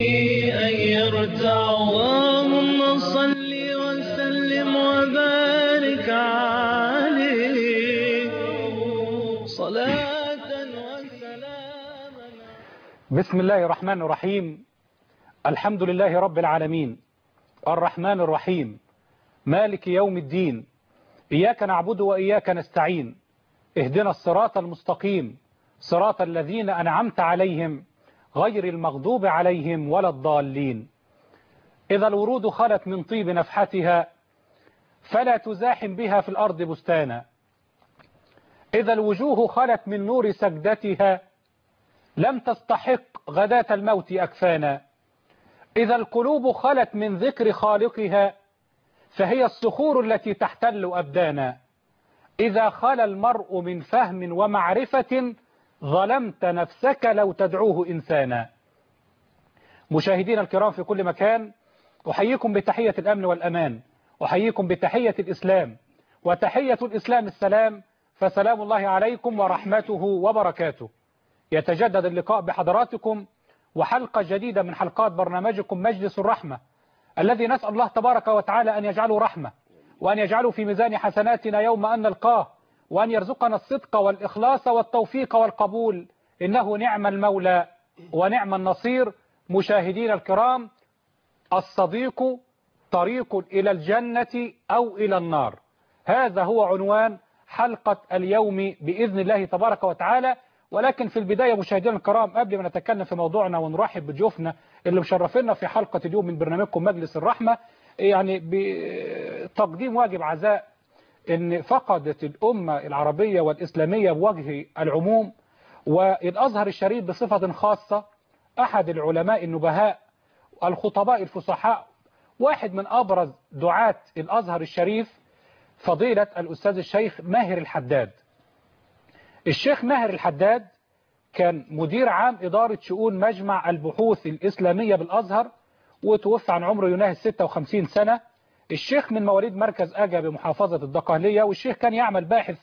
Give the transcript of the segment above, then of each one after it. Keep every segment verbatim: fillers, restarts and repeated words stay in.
أن يرتع اللهم صل وسلم وبارك عليه صلاة وسلاما. بسم الله الرحمن الرحيم. الحمد لله رب العالمين الرحمن الرحيم مالك يوم الدين، إياك نعبد وإياك نستعين، اهدنا الصراط المستقيم صراط الذين أنعمت عليهم غير المغضوب عليهم ولا الضالين. إذا الورود خلت من طيب نفحتها فلا تزاحم بها في الأرض بستانا، إذا الوجوه خلت من نور سجدتها لم تستحق غداة الموت أكفانا، إذا القلوب خلت من ذكر خالقها فهي الصخور التي تحتل أبدانا، إذا خلا المرء من فهم ومعرفة ظلمت نفسك لو تدعوه إنسانا. مشاهدينا الكرام في كل مكان، أحييكم بتحية الأمن والأمان، أحييكم بتحية الإسلام، وتحية الإسلام السلام، فسلام الله عليكم ورحمته وبركاته. يتجدد اللقاء بحضراتكم وحلقة جديدة من حلقات برنامجكم مجلس الرحمة، الذي نسأل الله تبارك وتعالى أن يجعله رحمة، وأن يجعله في ميزان حسناتنا يوم أن نلقاه، وأن يرزقنا الصدق والإخلاص والتوفيق والقبول، إنه نعم المولى ونعم النصير. مشاهدين الكرام، الصديق طريق إلى الجنة أو إلى النار، هذا هو عنوان حلقة اليوم بإذن الله تبارك وتعالى. ولكن في البداية مشاهدينا الكرام، قبل ما نتكلم في موضوعنا ونرحب بضيوفنا اللي مشرفينا في حلقة اليوم من برنامجكم مجلس الرحمة، يعني بتقديم واجب عزاء ان فقدت الأمة العربية والإسلامية بوجه العموم، والأزهر الشريف بصفة خاصة أحد العلماء النبهاء الخطباء الفصحاء، واحد من أبرز دعاة الأزهر الشريف، فضيلة الأستاذ الشيخ ماهر الحداد. الشيخ ماهر الحداد كان مدير عام إدارة شؤون مجمع البحوث الإسلامية بالأزهر، وتوفى عن عمره يناهز ستة وخمسين سنة. الشيخ من مواليد مركز أجا بمحافظة الدقهلية، والشيخ كان يعمل باحث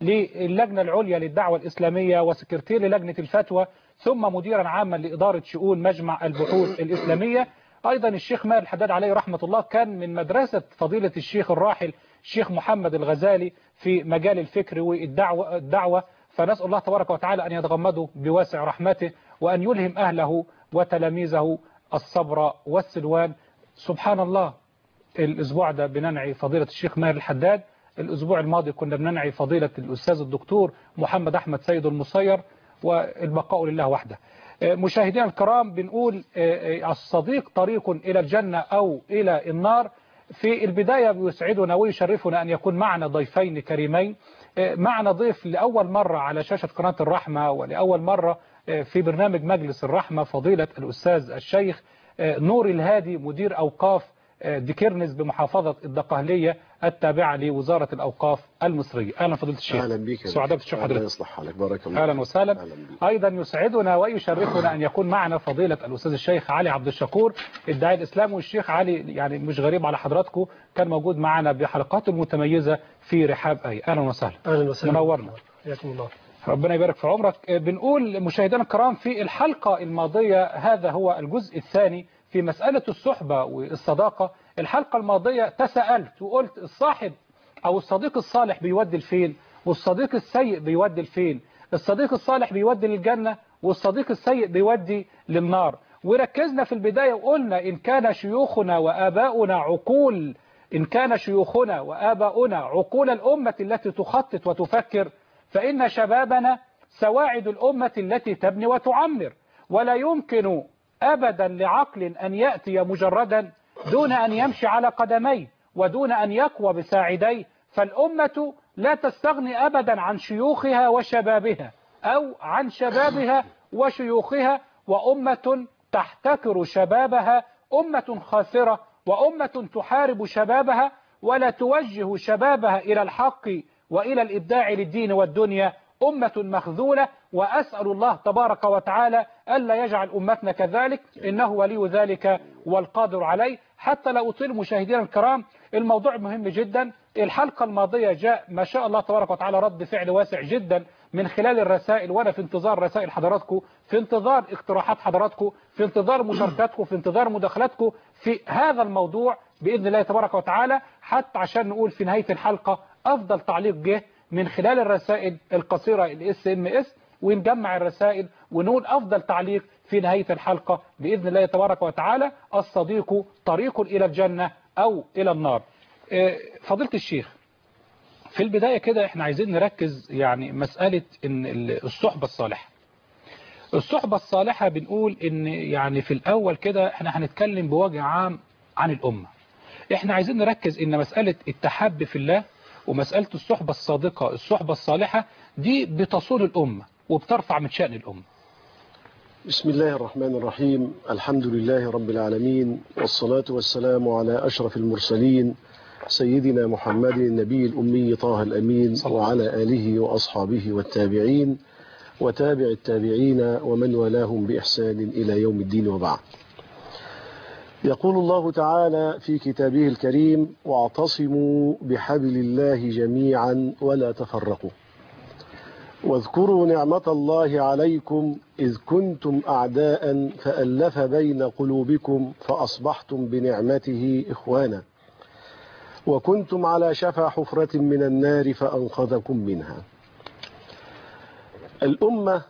للجنة العليا للدعوة الإسلامية وسكرتير للجنة الفتوى، ثم مديرا عاما لإدارة شؤون مجمع البحوث الإسلامية. أيضا الشيخ ماهر الحداد عليه رحمة الله كان من مدرسة فضيلة الشيخ الراحل الشيخ محمد الغزالي في مجال الفكر والدعوة الدعوة فنسأل الله تبارك وتعالى أن يتغمده بواسع رحمته، وأن يلهم أهله وتلاميذه الصبر والسلوان. سبحان الله، الأسبوع ده بننعي فضيلة الشيخ ماهر الحداد، الأسبوع الماضي كنا بننعي فضيلة الأستاذ الدكتور محمد أحمد سيد المصير، والبقاء لله وحده. مشاهدينا الكرام، بنقول الصديق طريق إلى الجنة أو إلى النار. في البداية بيسعدنا ويشرفنا أن يكون معنا ضيفين كريمين. معنا ضيف لأول مرة على شاشة قناة الرحمة ولأول مرة في برنامج مجلس الرحمة، فضيلة الأستاذ الشيخ نور الهادي، مدير أوقاف ديكيرنس بمحافظة الدقهلية التابعة لوزارة الأوقاف المصرية. أهلا فضيلة الشيخ. أهلا بك. سعداء بتشوف حضرتك. يصلح حالك، بارك الله. أهلا وسهلا. أيضا يسعدنا ويشرفنا أن يكون معنا فضيلة الأستاذ الشيخ علي عبد الشكور، الداعية الإسلامي. والشيخ علي يعني مش غريب على حضراتكم، كان موجود معنا بحلقاته المتميزة في رحاب أي. أهلا وسهلا. أهلا وسهلا. منورنا. حياكم الله. ربنا يبارك في عمرك. بنقول مشاهدينا الكرام، في الحلقة الماضية هذا هو الجزء الثاني في مسألة الصحبة والصداقة. الحلقة الماضية تساءلت وقلت الصاحب أو الصديق الصالح بيودي لفين، والصديق السيء بيودي لفين؟ الصديق الصالح بيودي للجنة، والصديق السيء بيودي للنار. وركزنا في البداية وقلنا إن كان شيوخنا وآباؤنا عقول إن كان شيوخنا وآباؤنا عقول الأمة التي تخطط وتفكر، فإن شبابنا سواعد الأمة التي تبني وتعمر. ولا يمكن أبدا لعقل أن يأتي مجردا دون أن يمشي على قدميه ودون أن يقوى بساعديه. فالأمة لا تستغني أبدا عن شيوخها وشبابها أو عن شبابها وشيوخها، وأمة تحتكر شبابها أمة خاسرة، وأمة تحارب شبابها ولا توجه شبابها إلى الحق وإلى الإبداع للدين والدنيا أمة مخذولة. وأسأل الله تبارك وتعالى ألا يجعل أمتنا كذلك، إنه ولي ذلك والقادر عليه. حتى لا أطيل مشاهدينا الكرام، الموضوع مهم جدا. الحلقة الماضية جاء ما شاء الله تبارك وتعالى رد فعل واسع جدا من خلال الرسائل، وأنا في انتظار رسائل حضراتكم، في انتظار اقتراحات حضراتكم، في انتظار مشاركاتكم، في انتظار مداخلاتكم في هذا الموضوع بإذن الله تبارك وتعالى، حتى عشان نقول في نهاية الحلقة أفضل تعليق جه من خلال الرسائل القصيرة الاس ام اس، ونجمع الرسائل ونقول أفضل تعليق في نهاية الحلقة بإذن الله تبارك وتعالى. الصديق طريق إلى الجنة أو إلى النار. فضيلة الشيخ، في البداية كده احنا عايزين نركز يعني مسألة ان الصحبة الصالحة. الصحبة الصالحة بنقول ان يعني في الأول كده احنا هنتكلم بوجه عام عن الأمة. احنا عايزين نركز ان مسألة التحب في الله ومسألة الصحبة الصادقة الصحبة الصالحة دي بتصون الأمة وبترفع من شأن الأمة. بسم الله الرحمن الرحيم. الحمد لله رب العالمين، والصلاة والسلام على أشرف المرسلين سيدنا محمد النبي الأمي طه الأمين، وعلى آله وأصحابه والتابعين وتابع التابعين ومن والاهم بإحسان إلى يوم الدين، وبعد. يقول الله تعالى في كتابه الكريم: واعتصموا بحبل الله جميعا ولا تفرقوا، واذكروا نعمة الله عليكم إذ كنتم أعداء فألف بين قلوبكم فأصبحتم بنعمته إخوانا، وكنتم على شفا حفرة من النار فأنقذكم منها. الأمة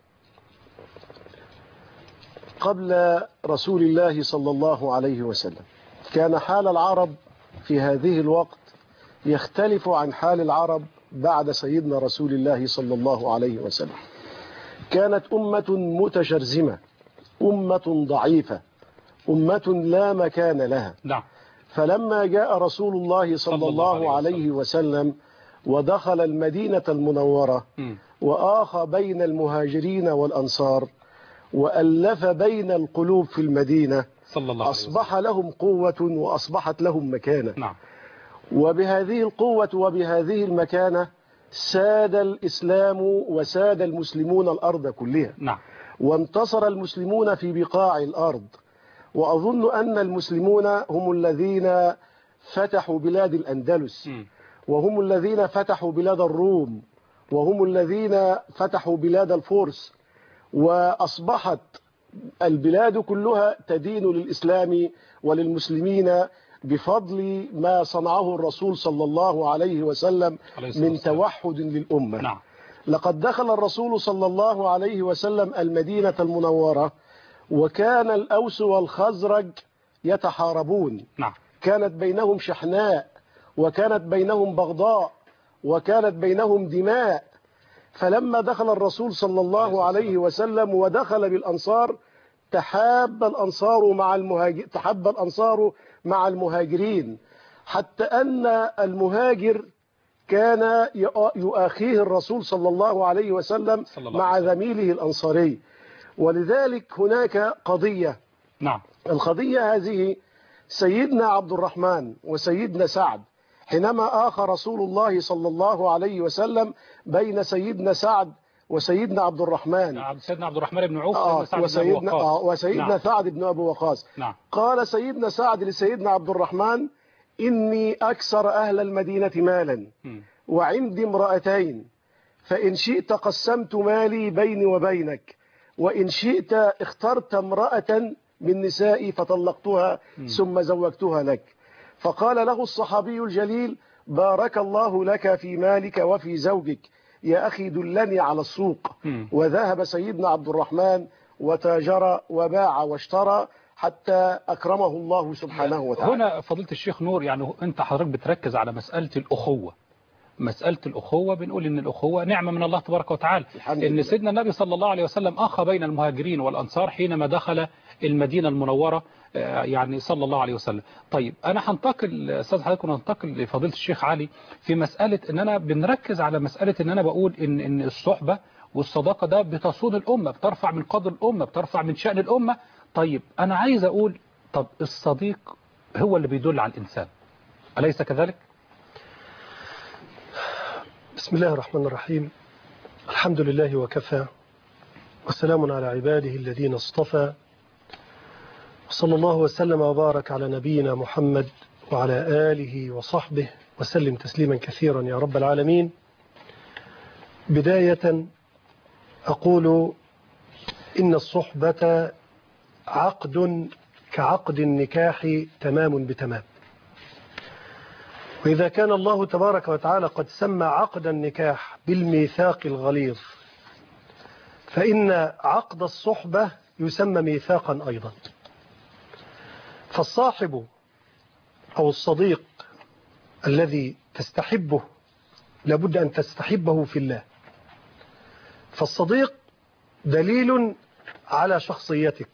قبل رسول الله صلى الله عليه وسلم كان حال العرب في هذه الوقت يختلف عن حال العرب بعد سيدنا رسول الله صلى الله عليه وسلم. كانت أمة متشرذمة، أمة ضعيفة، أمة لا مكان لها. نعم. فلما جاء رسول الله صلى الله عليه وسلم ودخل المدينة المنورة وآخى بين المهاجرين والأنصار وألف بين القلوب في المدينة، صلى الله عليه وسلم، أصبح لهم قوة وأصبحت لهم مكانة. نعم. وبهذه القوة وبهذه المكانة ساد الإسلام وساد المسلمون الأرض كلها. نعم. وانتصر المسلمون في بقاع الأرض. وأظن أن المسلمون هم الذين فتحوا بلاد الأندلس، وهم الذين فتحوا بلاد الروم، وهم الذين فتحوا بلاد الفرس، وأصبحت البلاد كلها تدين للإسلام وللمسلمين بفضل ما صنعه الرسول صلى الله عليه وسلم من توحد للأمة. نعم. لقد دخل الرسول صلى الله عليه وسلم المدينة المنورة وكان الأوس والخزرج يتحاربون. نعم. كانت بينهم شحناء، وكانت بينهم بغضاء، وكانت بينهم دماء. فلما دخل الرسول صلى الله عليه وسلم ودخل بالأنصار تحاب الأنصار مع المهاجر تحب الأنصار مع المهاجرين، حتى أن المهاجر كان يؤاخيه الرسول صلى الله عليه وسلم مع زميله الأنصاري. ولذلك هناك قضية. نعم. القضية هذه سيدنا عبد الرحمن وسيدنا سعد حينما آخى رسول الله صلى الله عليه وسلم بين سيدنا سعد وسيدنا عبد الرحمن، سيدنا عبد الرحمن بن عوف آه وسيدنا, آه وسيدنا نعم. سعد بن أبي وقاص. نعم. قال سيدنا سعد لسيدنا عبد الرحمن: إني أكثر أهل المدينة مالا م. وعندي امرأتين، فإن شئت قسمت مالي بيني وبينك، وإن شئت اخترت امرأة من نسائي فطلقتها م. ثم زوجتها لك. فقال له الصحابي الجليل: بارك الله لك في مالك وفي زوجك، يا أخي دلني على السوق. م. وذهب سيدنا عبد الرحمن وتاجر وباع واشترى حتى أكرمه الله سبحانه وتعالى. هنا فضيلة الشيخ نور، يعني أنت حضرتك بتركز على مسألة الأخوة. مسألة الأخوة بنقول إن الأخوة نعمة من الله تبارك وتعالى، إن سيدنا النبي صلى الله عليه وسلم أخى بين المهاجرين والأنصار حينما دخل المدينة المنورة، يعني صلى الله عليه وسلم. طيب أنا هنتقل أستاذ حضرتك وننتقل لفضيلة الشيخ علي في مسألة إن أنا بنركز على مسألة إن أنا بقول إن إن الصحبة والصداقة ده بتصون الأمة، بترفع من قدر الأمة، بترفع من شأن الأمة. طيب أنا عايز أقول، طب الصديق هو اللي بيدل على الإنسان، أليس كذلك؟ بسم الله الرحمن الرحيم. الحمد لله وكفى، وسلام على عباده الذين اصطفى، وصلى الله وسلم وبارك على نبينا محمد وعلى آله وصحبه وسلم تسليما كثيرا يا رب العالمين. بداية أقول إن الصحبة عقد كعقد النكاح تمام بتمام. وإذا كان الله تبارك وتعالى قد سمى عقد النكاح بالميثاق الغليظ، فإن عقد الصحبة يسمى ميثاقا أيضا. فالصاحب أو الصديق الذي تستحبه لابد أن تستحبه في الله. فالصديق دليل على شخصيتك،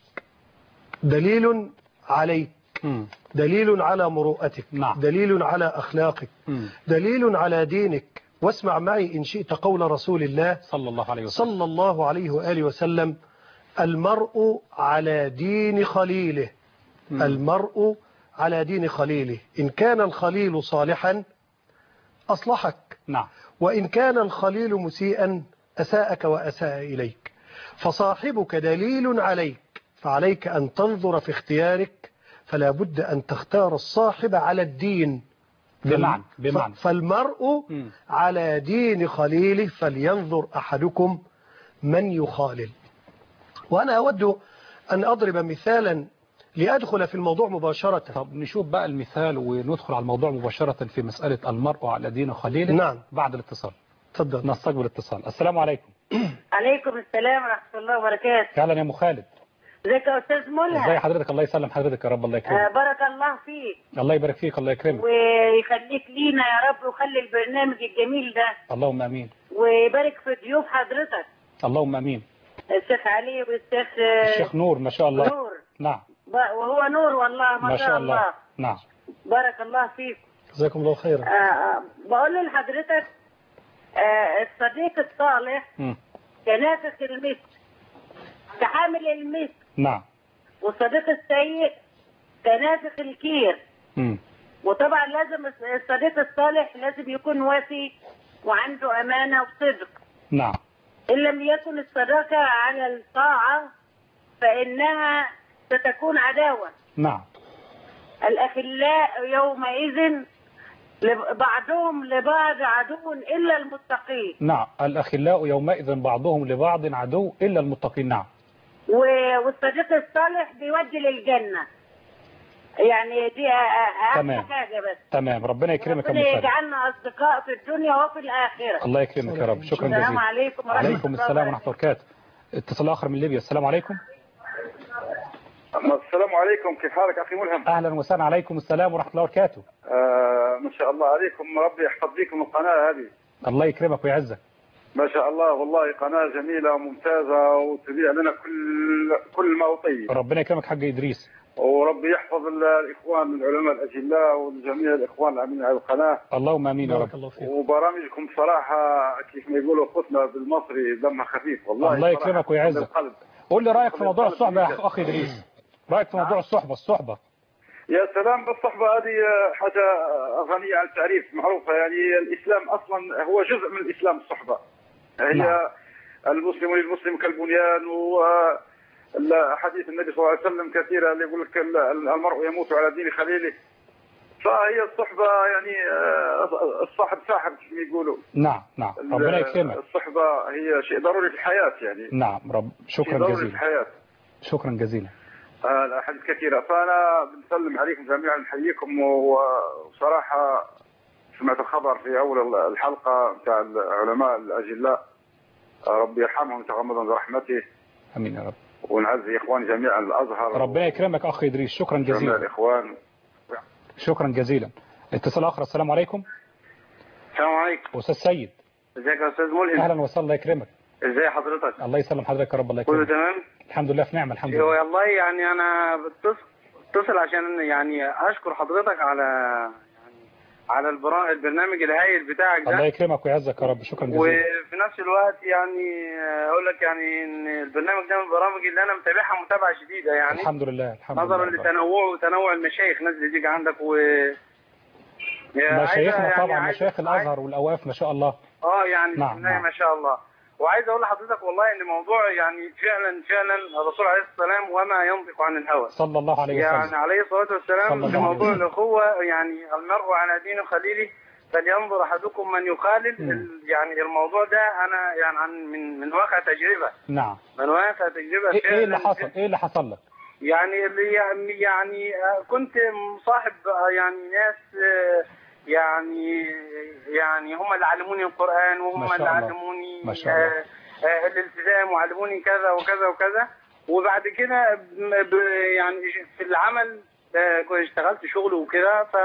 دليل عليك، دليل على مروءتك، نعم. دليل على أخلاقك، مم. دليل على دينك. واسمع معي إن شئت قول رسول الله صلى الله عليه وسلم صلى الله عليه وآله وسلم: المرء على دين خليله. مم. المرء على دين خليله، إن كان الخليل صالحا أصلحك، نعم. وإن كان الخليل مسيئا أساءك وأساء إليك. فصاحبك دليل عليك، فعليك أن تنظر في اختيارك، فلا بد أن تختار الصاحب على الدين. بمعنى بمعنى فالمرء مم. على دين خليله، فلينظر أحدكم من يخالل. وأنا أود أن أضرب مثالا لأدخل في الموضوع مباشرة. طب نشوف بقى المثال وندخل على الموضوع مباشرة في مسألة المرء على دين خليله. نعم. بعد الاتصال تفضل. نستقبل الاتصال. السلام عليكم. عليكم السلام ورحمة الله وبركاته. اهلا يا ام خالد. ازيك يا أستاذ ملهم؟ ازي حضرتك؟ الله يسلم حضرتك يا رب. الله يكرمك. آه بارك الله فيك. الله يبارك فيك. الله يكرمك ويخليك لينا يا رب، ويخلي البرنامج الجميل ده. اللهم امين. ويبارك في ضيوف حضرتك، اللهم امين. الشيخ علي والشيخ الشيخ نور ما شاء الله. نور. نعم. وهو نور والله ما, ما شاء الله. الله. نعم. بارك الله فيك. جزاكم الله خيرا. آه بقول لحضرتك آه الصديق الصالح م. كنافس المسك، كحامل المسك. نعم. والصديق السيء كنافس الكير. م. وطبعا لازم الصديق الصالح لازم يكون وفي وعنده أمانة وصدق. نعم. إن لم يكن الصداقة على الطاعة فإنها ستكون عداوة. نعم. الأخلاء يومئذ بعضهم لبعض عدو إلا المتقين. نعم. الأخلاء يومئذ بعضهم لبعض عدو إلا المتقين. نعم. والصديق الصالح بيودي للجنة، يعني دي أهم حاجة. بس تمام. ربنا يكرمك. ربنا يجعلنا أصدقاء في الدنيا وفي الآخرة. الله يكرمك يا رب. شكرا جزيلا. السلام عليكم ورحمة الله. وعليكم السلام ورحمة الله وبركاته. اتصال آخر من ليبيا. السلام عليكم. السلام عليكم، كيف حالك أخي ملهم؟ أهلا وسهلا. عليكم السلام ورحمة الله وبركاته. آه ما شاء الله عليكم، ربي يحفظ لكم القناة هذه. الله يكرمك ويعزك. ما شاء الله، والله قناة جميلة وممتازة وتبيع لنا كل كل ما أطيب. ربنا يكرمك حاج إدريس. وربي يحفظ الإخوان العلماء الأجلاء وجميع الإخوان العاملين على القناة. اللهم آمين يا رب. وبرامجكم صراحة كيف ما يقولوا ختمة بالمصري دمها خفيف والله. الله يكرمك ويعزك. قول لي رأيك في موضوع الصحبة يا أخي إدريس. رأيك في موضوع الصحبة الصحبة يا سلام. بالصحبة هذه حاجة غنية عن التعريف، معروفة يعني. الإسلام أصلا هو جزء من الإسلام الصحبة. هي نعم. المسلم للمسلم كالبنيان، وحديث النبي صلى الله عليه وسلم كثيرا اللي يقول لك المرء يموت على دين خليله. فهي الصحبة يعني الصاحب ساحب كما يقولوا. نعم نعم. ربنا يكرمك. الصحبة هي شيء ضروري في الحياة يعني. نعم رب. شكرا ضروري جزيلا. في الحياة. شكرا جزيلا. أحاديث كثيرة، فأنا بنسلم عليكم جميعا، نحييكم. وصراحة سمعت الخبر في أول الحلقة بتاع العلماء الأجلاء، ربي يرحمهم ويتغمدهم برحمته. امين يا رب. ونعزي اخواني جميعا الازهر. ربنا يكرمك اخ ادريس. شكرا جزيلا. جميع الاخوان. شكرا جزيلا. اتصال اخر. السلام عليكم. السلام عليكم. استاذ سيد. ازيك يا استاذ ملهم؟ اهلا وسهلا. الله يكرمك. ازي حضرتك؟ الله يسلم حضرتك يا رب. الله يكرمك. كله تمام؟ الحمد لله في نعمه. الحمد لله. والله يعني انا بتصل بتصل عشان يعني اشكر حضرتك على على البرنامج الهائل بتاعك ده. الله يكرمك ويعزك يا رب. شكرا جزيلا. وفي نفس الوقت يعني اقول لك يعني ان البرنامج ده من البرامج اللي انا متابعها متابعه شديده يعني. الحمد لله. الحمد لله. نظرا لتنوع وتنوع المشايخ ناس اللي تيجي عندك و مشايخنا يعني طبعا مشايخ الازهر والاواف ما شاء الله. اه يعني نعم. نعم. ما شاء الله. وعايز اقول لحضرتك والله ان موضوع يعني فعلا فعلا الرسول عليه الصلاه والسلام وما ينطق عن الهوى صلى الله عليه وسلم، يعني عليه الصلاه والسلام في موضوع الاخوه، يعني المرء على دين خليله، فلينظر احدكم من يخالل. ال- يعني الموضوع ده انا يعني عن من من واقع تجربه نعم. من واقع تجربه ايه إيه اللي فعلاً. حصل ايه اللي حصل لك؟ يعني اللي يعني يعني آه، كنت مصاحب آه، يعني ناس آه، يعني يعني هم اللي علموني القرآن، ما وهم شاء اللي الله. علموني ما شاء الله. آه، آه، الالتزام، وعلموني كذا وكذا وكذا. وبعد كده ب- ب- يعني في العمل آه، كنت اشتغلت شغل وكده، ف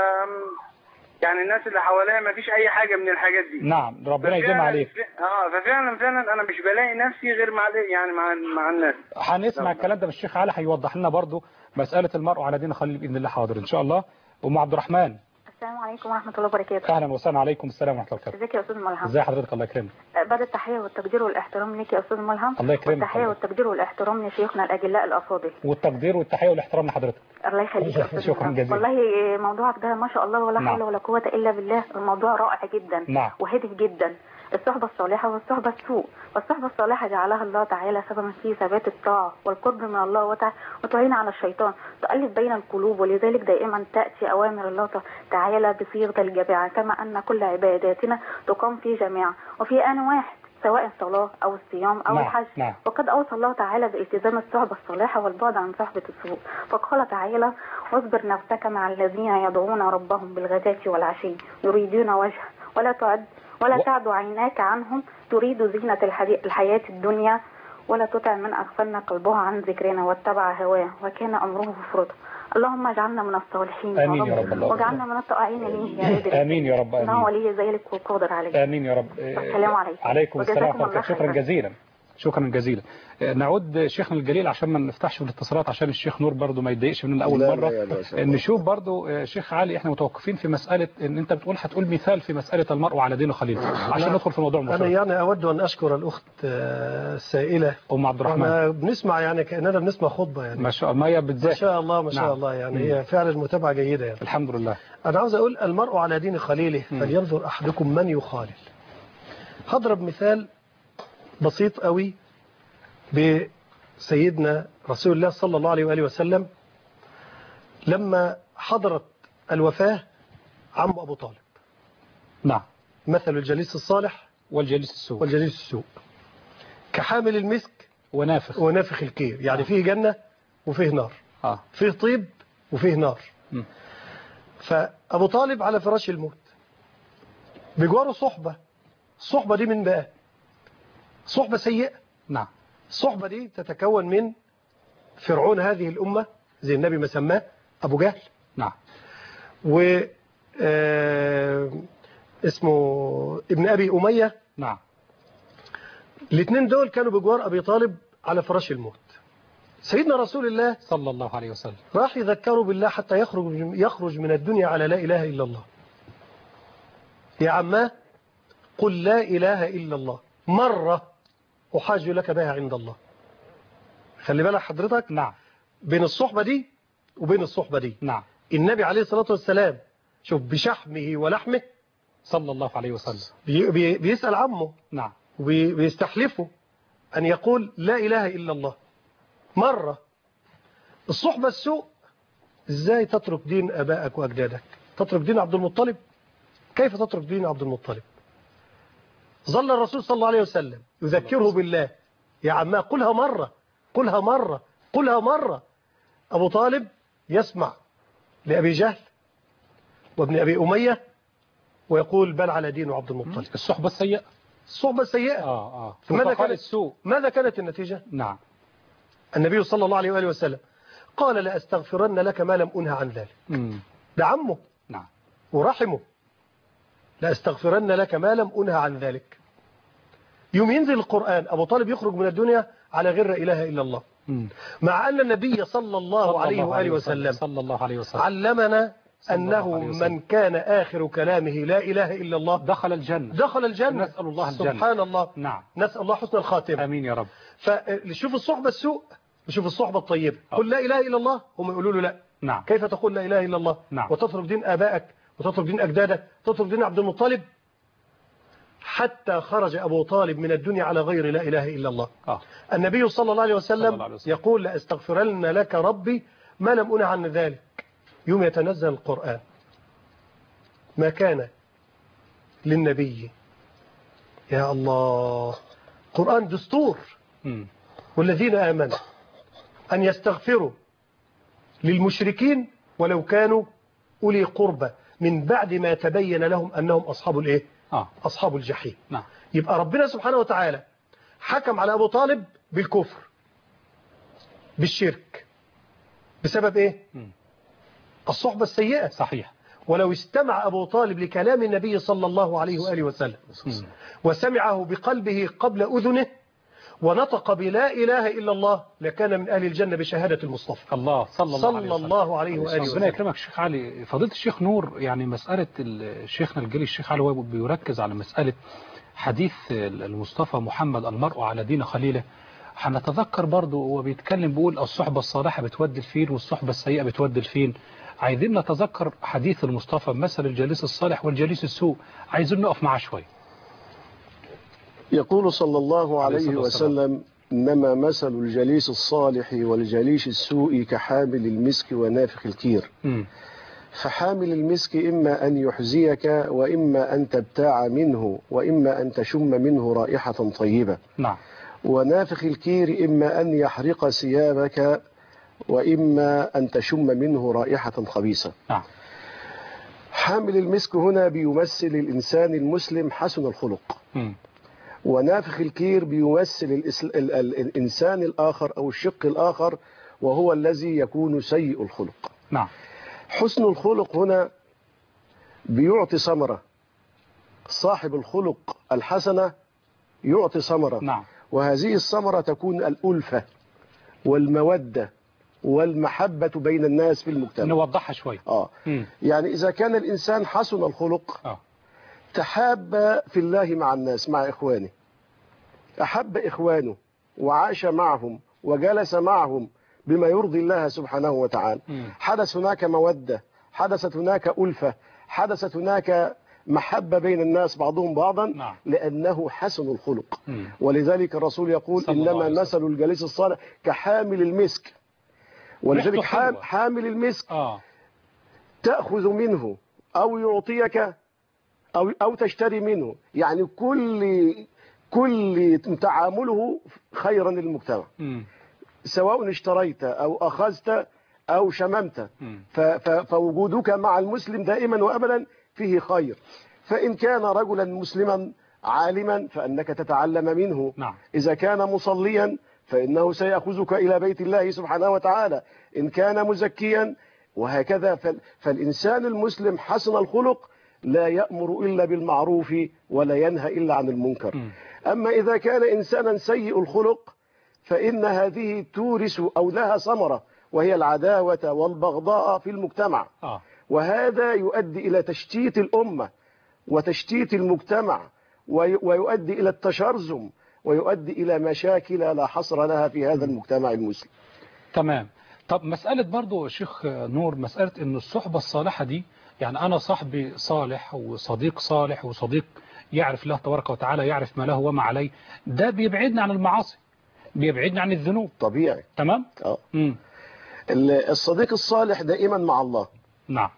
يعني الناس اللي حواليا ما فيش اي حاجه من الحاجات دي. نعم ربنا يديم ففعلاً- عليك. اه ففعلا فعلا انا مش بلاقي نفسي غير مع يعني مع مع الناس. هنسمع الكلام ده من الشيخ علي، هيوضح لنا برضو مسألة المرء على دين خليل بإذن الله. حاضر إن شاء الله. أم عبد الرحمن. السلام عليكم ورحمة الله وبركاته. أهلا وسهلا. عليكم السلام ورحمة الله وبركاته. ازيك يا أستاذ ملهم؟ ازي حضرتك؟ الله يكرمك. بعد التحية والتقدير والاحترام لك يا أستاذ ملهم. الله يكرمك. والتحية الله. والتقدير والاحترام لشيوخنا الأجلاء الأفاضل. والتقدير والتحية والاحترام لحضرتك. الله يخليك يا أستاذ شكرا ملهم. جزيلا. والله موضوعك ده ما شاء الله ولا نعم. حول ولا قوة إلا بالله. الموضوع رائع جدا. نعم. وهادف جدا. الصحبة الصالحة والصحبة السوء. والصحبة الصالحة جعلها الله تعالى سببا في ثبات الطاعة والقرب من الله وتع... وتعين على الشيطان، تؤلف بين القلوب، ولذلك دائما تأتي أوامر الله تعالى بصيغة الجماعة، كما أن كل عباداتنا تقام في جماعة وفي آن واحد، سواء الصلاة أو الصيام أو نعم. الحج. نعم. وقد أوصى الله تعالى بالتزام الصحبة الصالحة والبعد عن صحبة السوء، فقال تعالى: واصبر نفسك مع الذين يدعون ربهم بالغداة والعشي يريدون وجهه ولا تعد ولا و... تعد عيناك عنهم تريد زينة الحدي... الحياة الدنيا ولا تطع من أغفلنا قلبه عن ذكرنا واتبع هواه وكان أمره فرطا. اللهم اجعلنا من الصالحين آمين يا رب. الله واجعلنا من الطائعين ليه يا قادر. آمين يا رب. آمين. إنه ولي ذلك وقادر عليه. آمين يا رب. السلام عليكم. عليكم السلام وجزاكم ورحمة الله. الله شكرا خيرا. جزيلا. شكرا جزيلا. نعود شيخنا الجليل عشان ما نفتحش في الاتصالات، عشان الشيخ نور برضو ما يتضايقش من اول لا مرة. لا لا لا نشوف برضو شيخ علي، احنا متوقفين في مسألة ان انت بتقول هتقول مثال في مسألة المرء على دين خليل، عشان ندخل في الموضوع أنا المفرد. يعني أود أن أشكر الأخت آه، السائلة ام عبد الرحمن. أنا بنسمع يعني كأننا بنسمع خطبة يعني ما شاء الله. ما هي ما بتذاكر. شاء الله ما شاء نعم. الله يعني مم. هي فعلا متابعة جيدة يعني. الحمد لله. أنا عاوز أقول المرء على دين خليله فلينظر أحدكم من يخالل. هضرب مثال بسيط قوي بسيدنا رسول الله صلى الله عليه وآله وسلم لما حضرت الوفاة عم أبو طالب. نعم. مثل الجليس الصالح والجليس السوء والجليس السوء كحامل المسك ونافخ ونافخ الكير، يعني آه. فيه جنة وفيه نار، اه فيه طيب وفيه نار. م. فأبو طالب على فراش الموت، بجواره صحبة. الصحبة دي من بقى صحبة سيئة. نعم. الصحبة دي تتكون من فرعون هذه الأمة زي النبي ما سماه أبو جهل، نعم. و آه، اسمه ابن أبي أمية. نعم. الاثنين دول كانوا بجوار أبي طالب على فراش الموت. سيدنا رسول الله صلى الله عليه وسلم راح يذكروا بالله حتى يخرج يخرج من الدنيا على لا إله إلا الله. يا عماه قل لا إله إلا الله مرة أحاج لك بها عند الله. خلي بالك حضرتك نعم. بين الصحبة دي وبين الصحبة دي. نعم. النبي عليه الصلاة والسلام شوف بشحمه ولحمه صلى الله عليه وسلم بي بي بيسأل عمه نعم. وبيستحلفه أن يقول لا إله إلا الله مرة. الصحبة السوء إزاي تترك دين أبائك وأجدادك؟ تترك دين عبد المطلب؟ كيف تترك دين عبد المطلب؟ ظل الرسول صلى الله عليه وسلم يذكره بالله. يا عماه قلها مرة قلها مرة قلها مرة. أبو طالب يسمع لأبي جهل وابن أبي أمية ويقول بل على دين عبد المطلب. الصحبة السيئة. الصحبة السيئة. آه آه. ماذا كانت السوء. ماذا كانت النتيجة؟ نعم. النبي صلى الله عليه وآله وسلم قال لأستغفرن لك ما لم أنهى عن ذلك. مم. ده عمه نعم. ورحمه. لأستغفرن لك ما لم أنهى عن ذلك. يوم ينزل القرآن أبو طالب يخرج من الدنيا على غير لا إله إلا الله. مم. مع أن النبي صلى الله صلى عليه الله وآله وسلم صلى الله عليه وسلم علمنا صلى الله أنه عليه وسلم. من كان آخر كلامه لا إله إلا الله دخل الجنة. دخل الجنة. نسأل الله الجنة. سبحان الله. نعم. نسأل الله حسن الخاتمة. آمين يا رب. فشوف الصحبة السوء وشوف الصحبة الطيبة. قل لا إله إلا الله هم يقولوا له لا. نعم. كيف تقول لا إله إلا الله نعم. وتترك دين آبائك وتترك دين أجدادك تترك دين عبد المطلب؟ حتى خرج أبو طالب من الدنيا على غير لا إله إلا الله. آه. النبي صلى الله عليه وسلم, صلى الله عليه وسلم. يقول لأستغفرن لك ربي ما لم أنه عن ذلك. يوم يتنزل القرآن ما كان للنبي. يا الله، قرآن دستور. والذين آمنوا أن يستغفروا للمشركين ولو كانوا أولي قربى من بعد ما تبين لهم أنهم أصحاب الإيه؟ آه. أصحاب الجحيم. نعم. يبقى ربنا سبحانه وتعالى حكم على أبو طالب بالكفر بالشرك بسبب إيه؟ م. الصحبة السيئة. صحيح. ولو استمع أبو طالب لكلام النبي صلى الله عليه وآله وسلم م. وسمعه بقلبه قبل أذنه ونطق بلا إله إلا الله لكان من أهل الجنة بشهادة المصطفى. الله صلى الله, صلى الله عليه وآله وسلم. ربنا يكرمك الشيخ علي. فضيلة الشيخ نور، يعني مسألة شيخنا الجليل الشيخ علي هو بيركز على مسألة حديث المصطفى محمد المرء على دين خليله. هنتذكر برضه هو بيتكلم بيقول الصحبة الصالحة بتودي الفين والصحبة السيئة بتودي الفين. عايزين نتذكر حديث المصطفى مثل الجليس الصالح والجليس السوء، عايزين نقف معاه شوية. يقول صلى الله عليه وسلم: إنما مثل الجليس الصالح والجليس السوء كحامل المسك ونافخ الكير. م. فحامل المسك إما أن يحزيك وإما أن تبتاع منه وإما أن تشم منه رائحة طيبة. نعم. ونافخ الكير إما أن يحرق ثيابك وإما أن تشم منه رائحة خبيثة. نعم. حامل المسك هنا بيمثل الإنسان المسلم حسن الخلق. م. ونافخ الكير بيمثل الإسل... ال... ال... الإنسان الآخر أو الشق الآخر وهو الذي يكون سيء الخلق. نعم. حسن الخلق هنا بيعطي ثمرة. صاحب الخلق الحسنة يعطي ثمرة. نعم. وهذه الثمرة تكون الألفة والمودة والمحبة بين الناس في المجتمع. نوضحها شوية. آه. يعني إذا كان الإنسان حسن الخلق آه. تحاب في الله مع الناس، مع إخوانه، أحب إخوانه وعاش معهم وجلس معهم بما يرضي الله سبحانه وتعالى. م. حدث هناك مودة، حدثت هناك ألفة، حدثت هناك محبة بين الناس بعضهم بعضا. نعم. لأنه حسن الخلق. م. ولذلك الرسول يقول: إنما مثل الجليس الصالح كحامل المسك. ولذلك حامل المسك آه. تأخذ منه أو يعطيك أو أو تشتري منه، يعني كل كل تعامله خيرا للمجتمع. م. سواء اشتريت أو أخذت أو شممت، فوجودك مع المسلم دائما وأبدا فيه خير. فإن كان رجلا مسلما عالما فأنك تتعلم منه. نعم. إذا كان مصليا فإنه سيأخذك إلى بيت الله سبحانه وتعالى. إن كان مزكيا وهكذا. فالإنسان المسلم حسن الخلق لا يأمر إلا بالمعروف ولا ينهى إلا عن المنكر. م. أما إذا كان إنسانا سيء الخلق فإن هذه تورث أو لها ثمرة وهي العداوة والبغضاء في المجتمع. آه. وهذا يؤدي إلى تشتيت الأمة وتشتيت المجتمع ويؤدي إلى التشرذم ويؤدي إلى مشاكل لا حصر لها في هذا المجتمع المسلم. تمام. طب مسألة برضو شيخ نور، مسألة إن الصحبة الصالحة دي، يعني أنا صاحبي صالح وصديق صالح وصديق يعرف الله تبارك وتعالى، يعرف ما له وما عليه، ده بيبعدنا عن المعاصي، بيبعدنا عن الذنوب. طبيعي. تمام. اه الصديق الصالح دائما مع الله. نعم.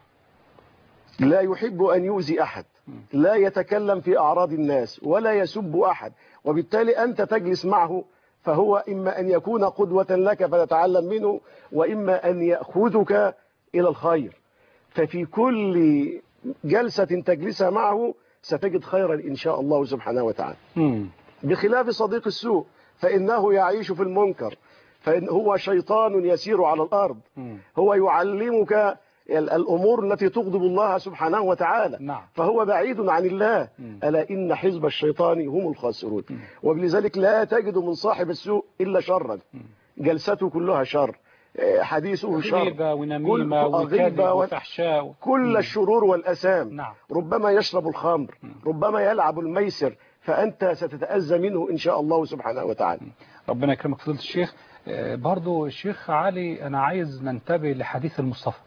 لا يحب أن يؤذي أحد، لا يتكلم في أعراض الناس ولا يسب أحد، وبالتالي أنت تجلس معه فهو إما أن يكون قدوة لك فتتعلم منه وإما أن يأخذك إلى الخير. ففي كل جلسة تجلسها معه ستجد خيرا إن شاء الله سبحانه وتعالى. م. بخلاف صديق السوء فإنه يعيش في المنكر، فإن هو شيطان يسير على الأرض. م. هو يعلمك الأمور التي تغضب الله سبحانه وتعالى. نعم. فهو بعيد عن الله. م. ألا إن حزب الشيطان هم الخاسرون. م. ولذلك لا تجد من صاحب السوء إلا شرا. م. جلسته كلها شر، حديثه شر، غيبة ونميمة وكذب وفحشاء، كل الشرور والأسام. نعم. ربما يشرب الخمر، ربما يلعب الميسر، فأنت ستتأذى منه إن شاء الله سبحانه وتعالى. ربنا يكرمك فضيلة الشيخ. برضو الشيخ علي، أنا عايز ننتبه لحديث المصطفى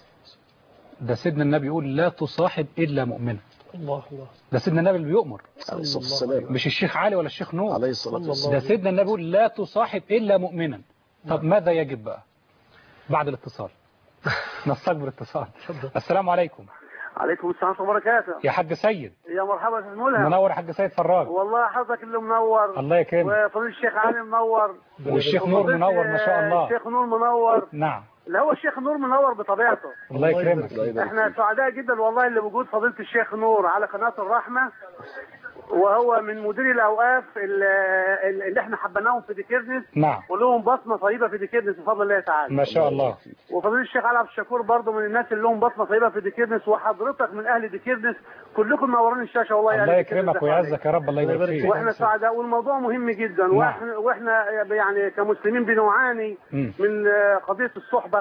ده. سيدنا النبي يقول: لا تصاحب إلا مؤمنا. الله الله. ده سيدنا النبي اللي بيؤمر، مش الشيخ علي ولا الشيخ نور عليه الصلاة والسلام. ده سيدنا النبي يقول: لا تصاحب إلا مؤمنا. طب ماذا يجب بقى بعد الاتصال؟ نستقبل اتصال. السلام عليكم. عليكم السلام ورحمة الله وبركاته. يا حاج سيد. يا مرحبا يا ملهم. منور يا حاج سيد فراج. والله حضرتك اللي منور. الله يكرمك. وفضيلة الشيخ علي منور. والشيخ نور منور ما شاء الله. الشيخ نور منور. نعم. اللي هو الشيخ نور منور بطبيعته. الله يكرمك. احنا سعداء جدا والله اللي وجود فضيلة الشيخ نور على قناة الرحمة، وهو من مدير الاوقاف اللي, اللي احنا حبناهم في ديكيرنس. نعم. ولهم بصمه طيبه في ديكيرنس بفضل الله تعالى. ما شاء الله. وفضيله الشيخ علي عبد الشكور برضه من الناس اللي لهم بصمه طيبه في ديكيرنس، وحضرتك من اهل ديكيرنس، كلكم منورين الشاشه والله. الله يكرمك ويعزك يا رب. الله يبارك فيك. واحنا سعداء والموضوع مهم جدا. نعم. واحنا واحنا يعني كمسلمين بنعاني م. من قضيه الصحبه،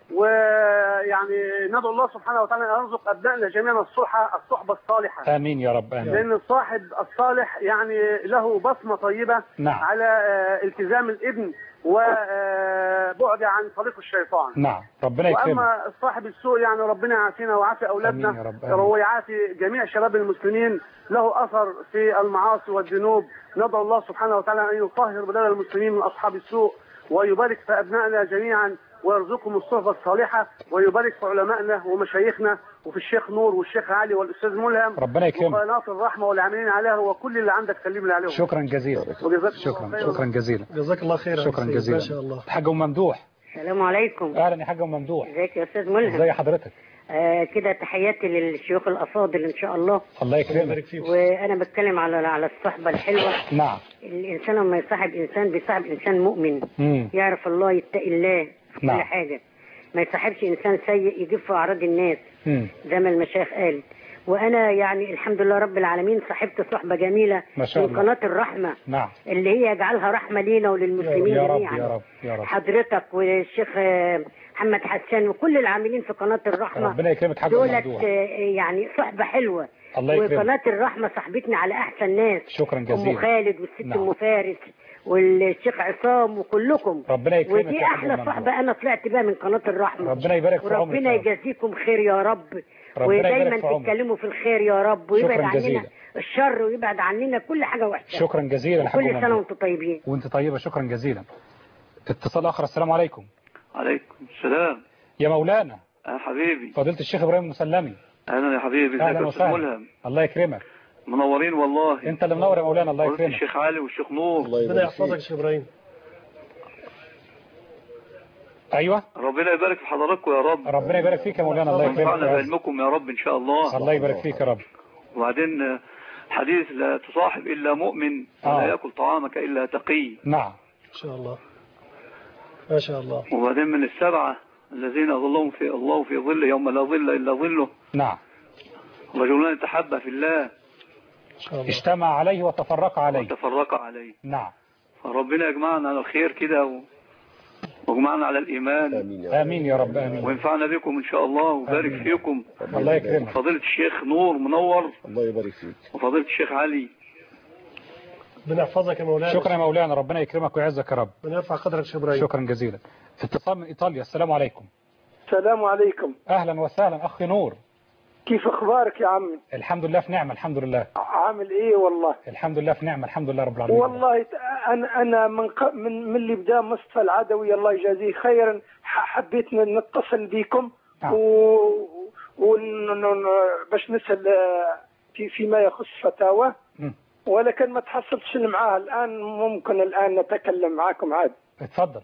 ويعني ندعو الله سبحانه وتعالى ان يرزق ابنائنا جميعا الصحبه الصحبه الصالحه. امين يا رب. امين. لان الصاحب الصالح يعني له بصمه طيبه. نعم. على التزام الابن وبعد عن طريق الشيطان. نعم. ربنا يكرمك. واما الصاحب السوء يعني ربنا يعافينا ويعافي اولادنا ويعافي جميع شباب المسلمين، له اثر في المعاصي والذنوب. ندعو الله سبحانه وتعالى ان يطهر بلاد المسلمين من اصحاب السوء، ويبارك في ابنائنا جميعا، ويرزقهم الصحبه الصالحه، ويبارك في علمائنا ومشايخنا، وفي الشيخ نور والشيخ علي والاستاذ ملهم. ربنا يكرمك. وقناه الرحمه والعاملين عليها، وكل اللي عندك كلمني عليهم. شكرا جزيلا. شكرا شكرا جزيلا. جزاك الله خير. شكرا جزيلا. ما شاء الله. حاج ام ممدوح. السلام عليكم. اهلا يا حاج ام ممدوح. ازيك يا استاذ ملهم؟ ازي حضرتك؟ آه كده تحياتي للشيوخ الافاضل ان شاء الله. الله يكرمك. وانا بتكلم على على الصحبه الحلوه. نعم. الانسان لما يصاحب انسان بيصاحب انسان مؤمن. مم. يعرف الله، يتقي الله في نعم. كل حاجه. ما يصاحبش انسان سيء يجيب في اعراض الناس. مم. زي ما المشايخ قال. وانا يعني الحمد لله رب العالمين صاحبت صحبه جميله ما شاء من الله. قناه الرحمه. نعم. اللي هي يجعلها رحمه لينا وللمسلمين يا رب جميعا. يا رب يا رب. حضرتك والشيخ محمد حسان وكل العاملين في قناه الرحمه. ربنا يكرمك حاج ام ممدوح. يعني صحبه حلوه. الله يكرمك. وقناه الرحمه صاحبتني على احسن ناس. شكرا جزيلا. ام خالد والست نعم. ام فارس والشيخ عصام وكلكم. ربنا يكرمك. ودي احلى صحبه انا طلعت بيها من قناه الرحمه. ربنا يبارك في عمرك. وربنا يجازيكم خير يا رب. ودايما تتكلموا في الخير يا رب، ويبعد عننا الشر ويبعد عننا كل حاجه وحشه. شكرا جزيلا. كل سنه وانتم طيبين. وانت طيبه. شكرا جزيلا. اتصال اخر. السلام عليكم. عليكم السلام يا مولانا. يا حبيبي. فضيله الشيخ ابراهيم المسلمي. اهلا يا حبيبي. ازيك يا استاذ ملهم؟ الله يكرمك. منورين والله. انت اللي منور يا مولانا. الله يكرمك. الشيخ علي والشيخ نور. ربنا يحفظك يا شيخ ابراهيم. ايوه. ربنا يبارك في حضراتكم يا رب. ربنا يبارك فيك يا مولانا. الله يكرمك. ونفعنا بعلمكم يا رب ان شاء الله. الله يبارك فيك يا رب. وبعدين حديث لا تصاحب الا مؤمن ولا آه. ياكل طعامك الا تقي. نعم. ما شاء الله ما شاء الله. وبعدين من السبعه الذين ظلهم في الله في ظل يوم لا ظل الا ظله. نعم. رجلان تحبا في الله اجتمع عليه وتفرق عليه. وتفرق عليه. نعم. فربنا يجمعنا على الخير كده و... واجمعنا على الإيمان. آمين. آمين يا رب. آمين. وينفعنا بكم إن شاء الله وبارك آمين. فيكم. الله يكرمك. فضيلة الشيخ نور منور. الله يبارك فيك. وفضيلة الشيخ علي. ربنا يحفظك يا مولانا. شكرا يا مولانا. ربنا يكرمك ويعزك يا رب. ربنا يرفع قدرك يا شيخ ابراهيم. شكرا جزيلا. اتصال من ايطاليا. السلام عليكم. السلام عليكم. اهلا وسهلا اخي نور. كيف اخبارك يا عمي؟ الحمد لله في نعمه. الحمد لله. عامل ايه والله؟ الحمد لله في نعمه. الحمد لله رب العالمين. والله انا انا من ق... من من اللي بدا مصطفى العدوي الله يجازيه خيرا حبيت نتصل بكم آه. و... و... باش نسال في فيما يخص فتاوى م. ولكن ما تحصلتش معاه الان. ممكن الان نتكلم معاكم عاد. اتفضل.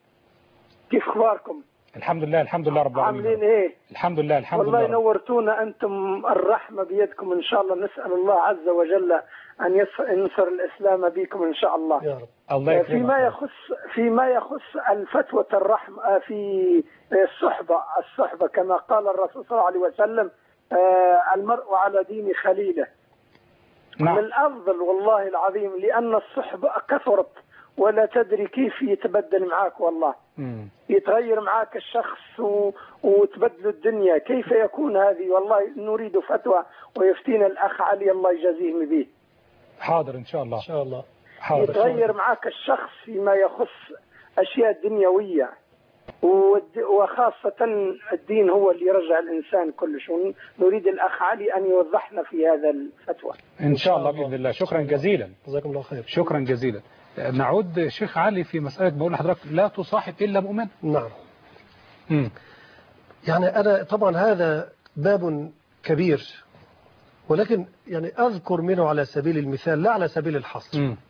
كيف اخباركم؟ الحمد لله. الحمد لله رب العالمين. عاملين ايه؟ الحمد لله. الحمد والله لله. والله نورتونا انتم. الرحمه بيدكم ان شاء الله. نسال الله عز وجل ان ينصر الاسلام بكم ان شاء الله. يا رب. الله يكرمك. فيما يخص فيما يخص الفتوى الرحمه في الصحبه الصحبه كما قال الرسول صلى الله عليه وسلم المرء على دين خليله. نعم. من الافضل والله العظيم لان الصحبه كثرت ولا تدري كيف يتبدل معك والله. مم. يتغير معك الشخص و... وتبدل الدنيا. كيف يكون هذه؟ والله نريد فتوى ويفتينا الأخ علي الله يجازيه به. حاضر إن شاء الله. إن شاء الله. حاضر. يتغير معك الشخص فيما يخص أشياء دنيوية ود... وخاصة الدين هو اللي يرجع الإنسان كل شيء. نريد الأخ علي أن يوضحنا في هذا الفتوى إن شاء الله بإذن الله. شكرا جزيلا. جزاكم الله خير. شكرا جزيلا. نعود شيخ علي في مسألة بقول لحضرتك لا تصاحب إلا مؤمن. نعم. مم. يعني أنا طبعا هذا باب كبير، ولكن يعني أذكر منه على سبيل المثال لا على سبيل الحصر. م.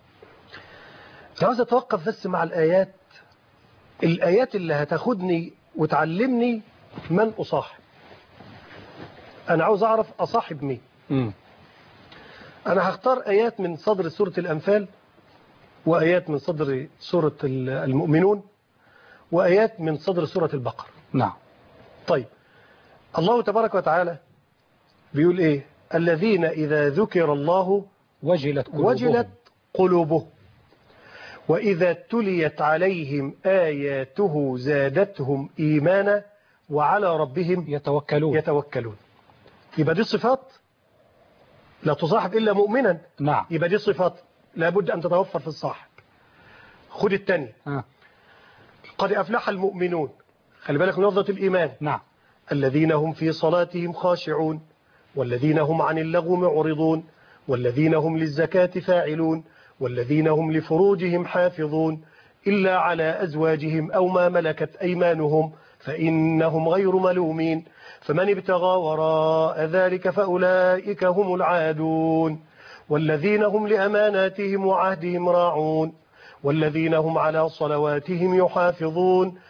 عاوز أتوقف بس مع الآيات الآيات اللي هتاخدني وتعلمني من أصاحب. أنا عاوز أعرف أصاحب مين. م. أنا هختار آيات من صدر سورة الأنفال، وآيات من صدر سورة المؤمنون، وآيات من صدر سورة البقرة. نعم. طيب، الله تبارك وتعالى بيقول إيه؟ الذين إذا ذكر الله وجلت قلوبهم, وجلت قلوبهم وإذا تليت عليهم آياته زادتهم إيمانا وعلى ربهم يتوكلون يتوكلون. يبقى دي صفات لا تصاحب إلا مؤمنا. نعم. يبقى دي صفات لابد أن تتوفر في الصاحب. خد الثاني. آه. قد أفلح المؤمنون، خلي بالك من لفظة الإيمان. نعم. الذين هم في صلاتهم خاشعون والذين هم عن اللغو معرضون والذين هم للزكاة فاعلون والذين هم لفروجهم حافظون إلا على أزواجهم أو ما ملكت أيمانهم فإنهم غير ملومين فمن ابتغى وراء ذلك فأولئك هم العادون والذين هم لأماناتهم وعهدهم راعون والذين هم على صلواتهم يحافظون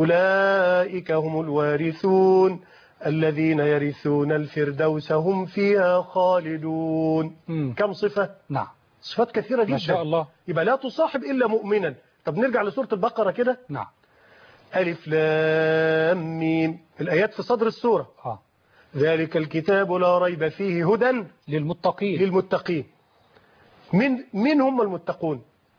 أولئك هم الوارثون الذين يرثون الفردوس هم فيها خالدون. مم. كم صفة؟ نعم. صفات كثيرة جدا ما شاء الله. يبقى لا تصاحب إلا مؤمنا. طب نرجع لسورة البقرة كده. نعم. ألف لام ميم، الآيات في صدر السورة. آه. ذلك الكتاب لا ريب فيه هدى للمتقين. للمتقين. من من هم المتقون؟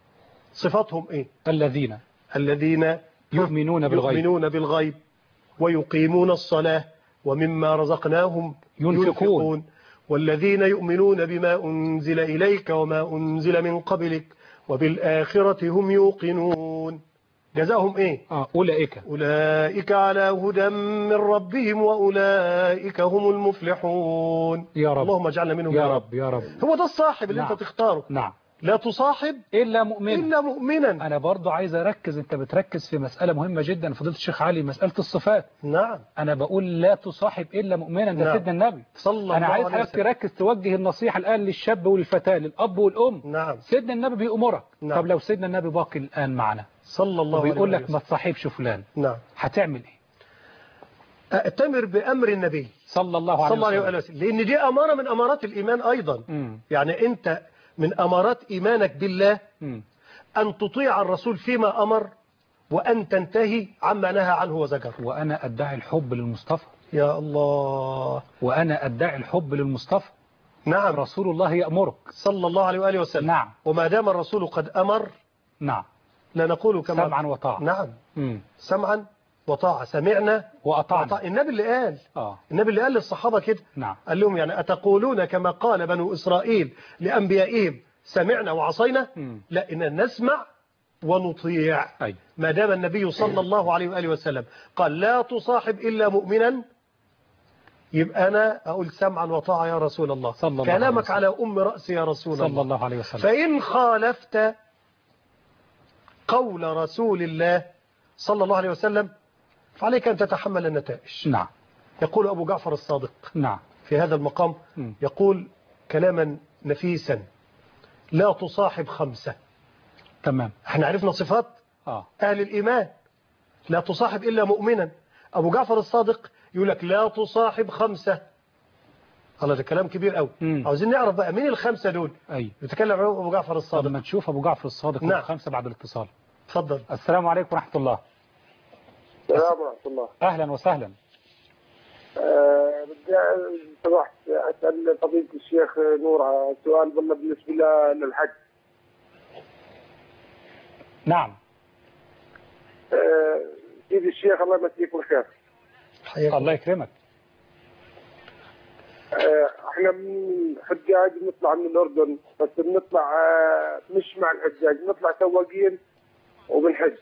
صفاتهم إيه؟ الذين الذين يؤمنون بالغيب يؤمنون بالغيب ويقيمون الصلاة ومما رزقناهم ينفقون, ينفقون والذين يؤمنون بما أنزل إليك وما أنزل من قبلك وبالآخرة هم يوقنون. جزاهم إيه؟ آه. أولئك أولئك على هدى من ربهم وأولئك هم المفلحون. يا رب. اللهم اجعلنا منهم يا رب يا رب. هو ده الصاحب اللي نعم. انت تختاره. نعم. لا تصاحب إلا مؤمنا إلا مؤمنا. أنا برضو عايز أركز، أنت بتركز في مسألة مهمة جدا فضيلة الشيخ علي، مسألة الصفات. نعم. أنا بقول لا تصاحب إلا مؤمنا، ده نعم. سيدنا النبي صلى الله أنا عايز عليه حضرتك وسلم. تركز توجه النصيحة الآن للشاب والفتاة، للأب والأم. نعم. سيدنا النبي بيأمرك. نعم. طب لو سيدنا النبي باقي الآن معنا صلى الله عليه وسلم وبيقول لك ما تصاحبش فلان، نعم، هتعمل إيه؟ أأتمر بأمر النبي صلى الله عليه صلى الله وسلم. عليه وسلم، لأن دي أمارة من أمارات الإيمان أيضا. م. يعني أنت من أمارات إيمانك بالله م. أن تطيع الرسول فيما أمر وأن تنتهي عما نهى عنه وزجر. وأنا أدعي الحب للمصطفى. يا الله. وأنا أدعي الحب للمصطفى. نعم. رسول الله يأمرك صلى الله عليه وآله وسلم. نعم. وما دام الرسول قد أمر نعم لا نقول كما سمعا وطاعة. نعم. م. سمعا وطاعة، سمعنا وأطعنا. وطاعة. النبي اللي قال آه. النبي اللي قال للصحابة كده. نعم. قال لهم يعني أتقولون كما قال بنو إسرائيل لأنبيائهم سمعنا وعصينا؟ م. لا، إن نسمع ونطيع. أي. ما دام النبي صلى الله عليه وآله وسلم قال لا تصاحب إلا مؤمنا، يبقى أنا أقول سمعا وطاعة يا رسول الله. صلى الله كلامك عليه على أم رأسي يا رسول صلى الله. الله عليه وسلم. فإن خالفت قول رسول الله صلى الله عليه وسلم فعليك أن تتحمل النتائج. نعم. يقول أبو جعفر الصادق نعم. في هذا المقام م. يقول كلاما نفيسا: لا تصاحب خمسة. تمام. احنا عرفنا صفات آه. أهل الإيمان، لا تصاحب إلا مؤمنا. أبو جعفر الصادق يقول لك لا تصاحب خمسة. الله، ده كلام كبير قوي. عاوزين نعرف بقى مين الخمسة دول. أي. بيتكلم عن أبو جعفر الصادق. لما نشوف أبو جعفر الصادق. نعم. الخمسة بعد الاتصال. تفضل. السلام عليكم ورحمة الله. السلام ورحمة الله. أهلا وسهلا. أه بدي سمحت أسأل فضيلة الشيخ نور سؤال والله بالنسبة للحج. نعم. أه سيدي الشيخ الله يمسيك بالخير. الله يكرمك. أه احنا من حجاج بنطلع من الأردن، بس بنطلع أه مش مع الحجاج، بنطلع سواقين وبنحج.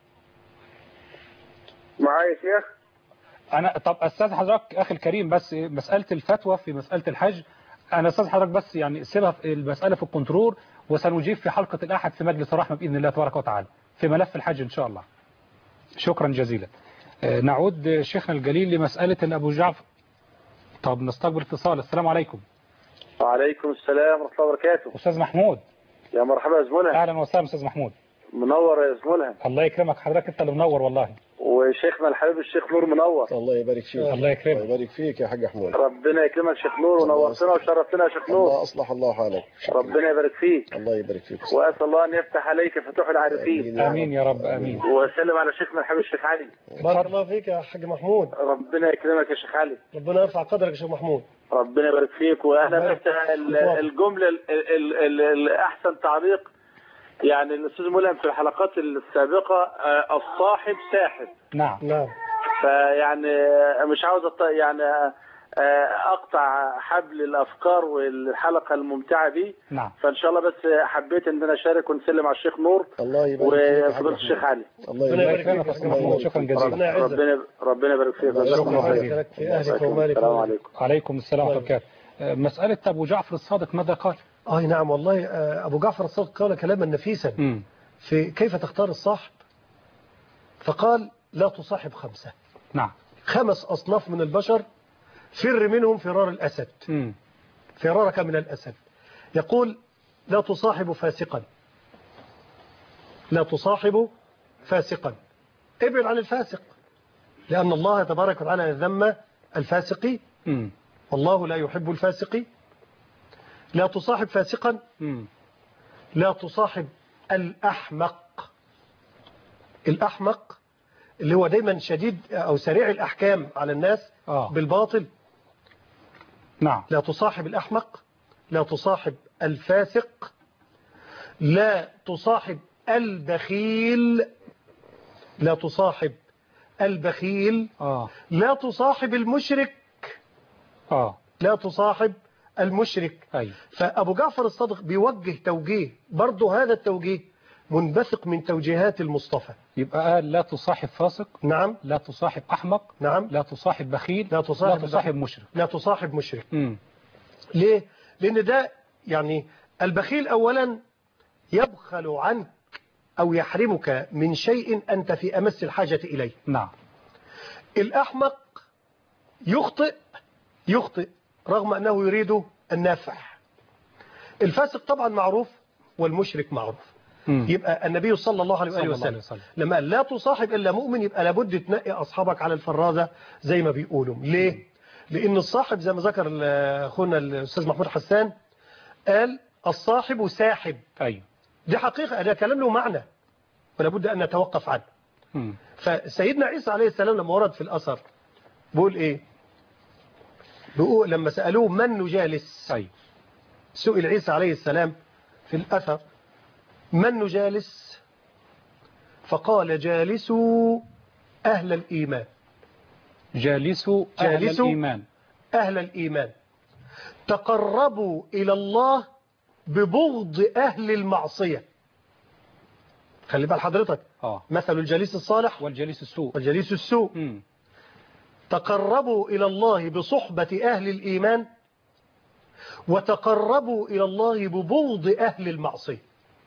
معايا يا شيخ؟ أنا طب أستاذ حضرتك أخي الكريم، بس مسألة الفتوى في مسألة الحج أنا أستاذ حضرتك بس يعني سيبها المسألة في الكنترول، وسنجيب في حلقة الأحد في مجلس الرحمة بإذن الله تبارك وتعالى في ملف الحج إن شاء الله. شكرا جزيلا. نعود شيخنا الجليل لمسألة أن أبو جعفر طب نستقبل اتصال. السلام عليكم. وعليكم السلام ورحمة الله وبركاته. أستاذ محمود. يا مرحبا يا زميلها. أهلا وسهلا أستاذ محمود. منور يا زميلها. الله يكرمك، حضرتك أنت اللي منور والله. وشيخنا الحبيب الشيخ نور منور. الله يبارك فيك. الله يكرمك. الله يبارك فيك يا حاج محمود. ربنا يكرمك شيخ نور، ونورتنا وشرفتنا يا شيخ نور. الله أصلح الله حالك. ربنا يبارك فيك. الله يبارك فيك. وأسأل الله أن يفتح عليك فتوح العارفين. آمين يا رب آمين. وسلم على شيخنا الحبيب الشيخ علي. بارك الله فيك يا حاج محمود. ربنا يكرمك يا شيخ علي. ربنا يرفع قدرك يا شيخ محمود. ربنا يبارك فيك. وأنا بفتح الجملة الأحسن تعليق يعني الأستاذ ملهم في الحلقات السابقة، الصاحب ساحب. نعم نعم. فيعني مش عاوز يعني اقطع حبل الافكار والحلقه الممتعه دي. نعم. فان شاء الله بس حبيت ان انا اشارك ونسلم على الشيخ نور. الله يبارك فيك. وفضيله الشيخ علي. الله يبارك يبارك فيك يا محمود. شكرا جزيلا. ربنا ربنا يبارك فيك. شكرا جزيلا في اهلك ومالك. السلام عليكم. عليكم السلام ورحمه الله وبركاته. مساله ابو جعفر الصادق ماذا قال؟ اي نعم والله ابو جعفر الصادق قال كلاما نفيسا م. في كيف تختار الصاحب. فقال لا تصاحب خمسة. نعم. خمس أصناف من البشر فر منهم فرار الأسد. م. فرارك من الأسد. يقول لا تصاحب فاسقا، لا تصاحب فاسقا، ابعد عن الفاسق، لأن الله تبارك وتعالى ذم الفاسقين، والله لا يحب الفاسقين. لا تصاحب فاسقا. م. لا تصاحب الأحمق. الأحمق اللي هو دايما شديد أو سريع الأحكام على الناس آه. بالباطل. نعم. لا تصاحب الأحمق، لا تصاحب الفاسق، لا تصاحب البخيل، لا تصاحب البخيل آه. لا تصاحب المشرك. آه. لا تصاحب المشرك. أي. فأبو جعفر الصادق بيوجه توجيه، برضه هذا التوجيه منبثق من توجيهات المصطفى. يبقى قال لا تصاحب فاسق. نعم. لا تصاحب أحمق. نعم. لا تصاحب بخيل. لا تصاحب, لا تصاحب مشرك. لا تصاحب مشرك. م. ليه؟ لأن ده يعني البخيل أولا يبخل عنك أو يحرمك من شيء أنت في أمس الحاجة إليه. نعم. الأحمق يخطئ يخطئ رغم أنه يريد النافع. الفاسق طبعا معروف والمشرك معروف. م. يبقى النبي صلى الله عليه وآله وسلم, وسلم لما قال لا تصاحب إلا مؤمن يبقى لابد تنقي أصحابك على الفرازة زي ما بيقولوا. ليه؟ لأن الصاحب زي ما ذكر أخونا الأستاذ محمود حسان قال الصاحب ساحب. أيوه. دي حقيقة، ده كلام له معنى ولابد أن نتوقف عنه. م. فسيدنا عيسى عليه السلام لما ورد في الأثر بيقول إيه؟ بيقول لما سألوه من نجالس. أيوه. سئل عيسى عليه السلام في الأثر من نجالس؟ فقال جالسوا أهل الإيمان. جالسوا أهل جالسوا الإيمان. أهل الإيمان تقربوا إلى الله ببغض أهل المعصية. خلي بال حضرتك. آه. مثل الجليس الصالح والجليس السوء. والجليس السوء. م. تقربوا إلى الله بصحبة أهل الإيمان وتقربوا إلى الله ببغض أهل المعصية.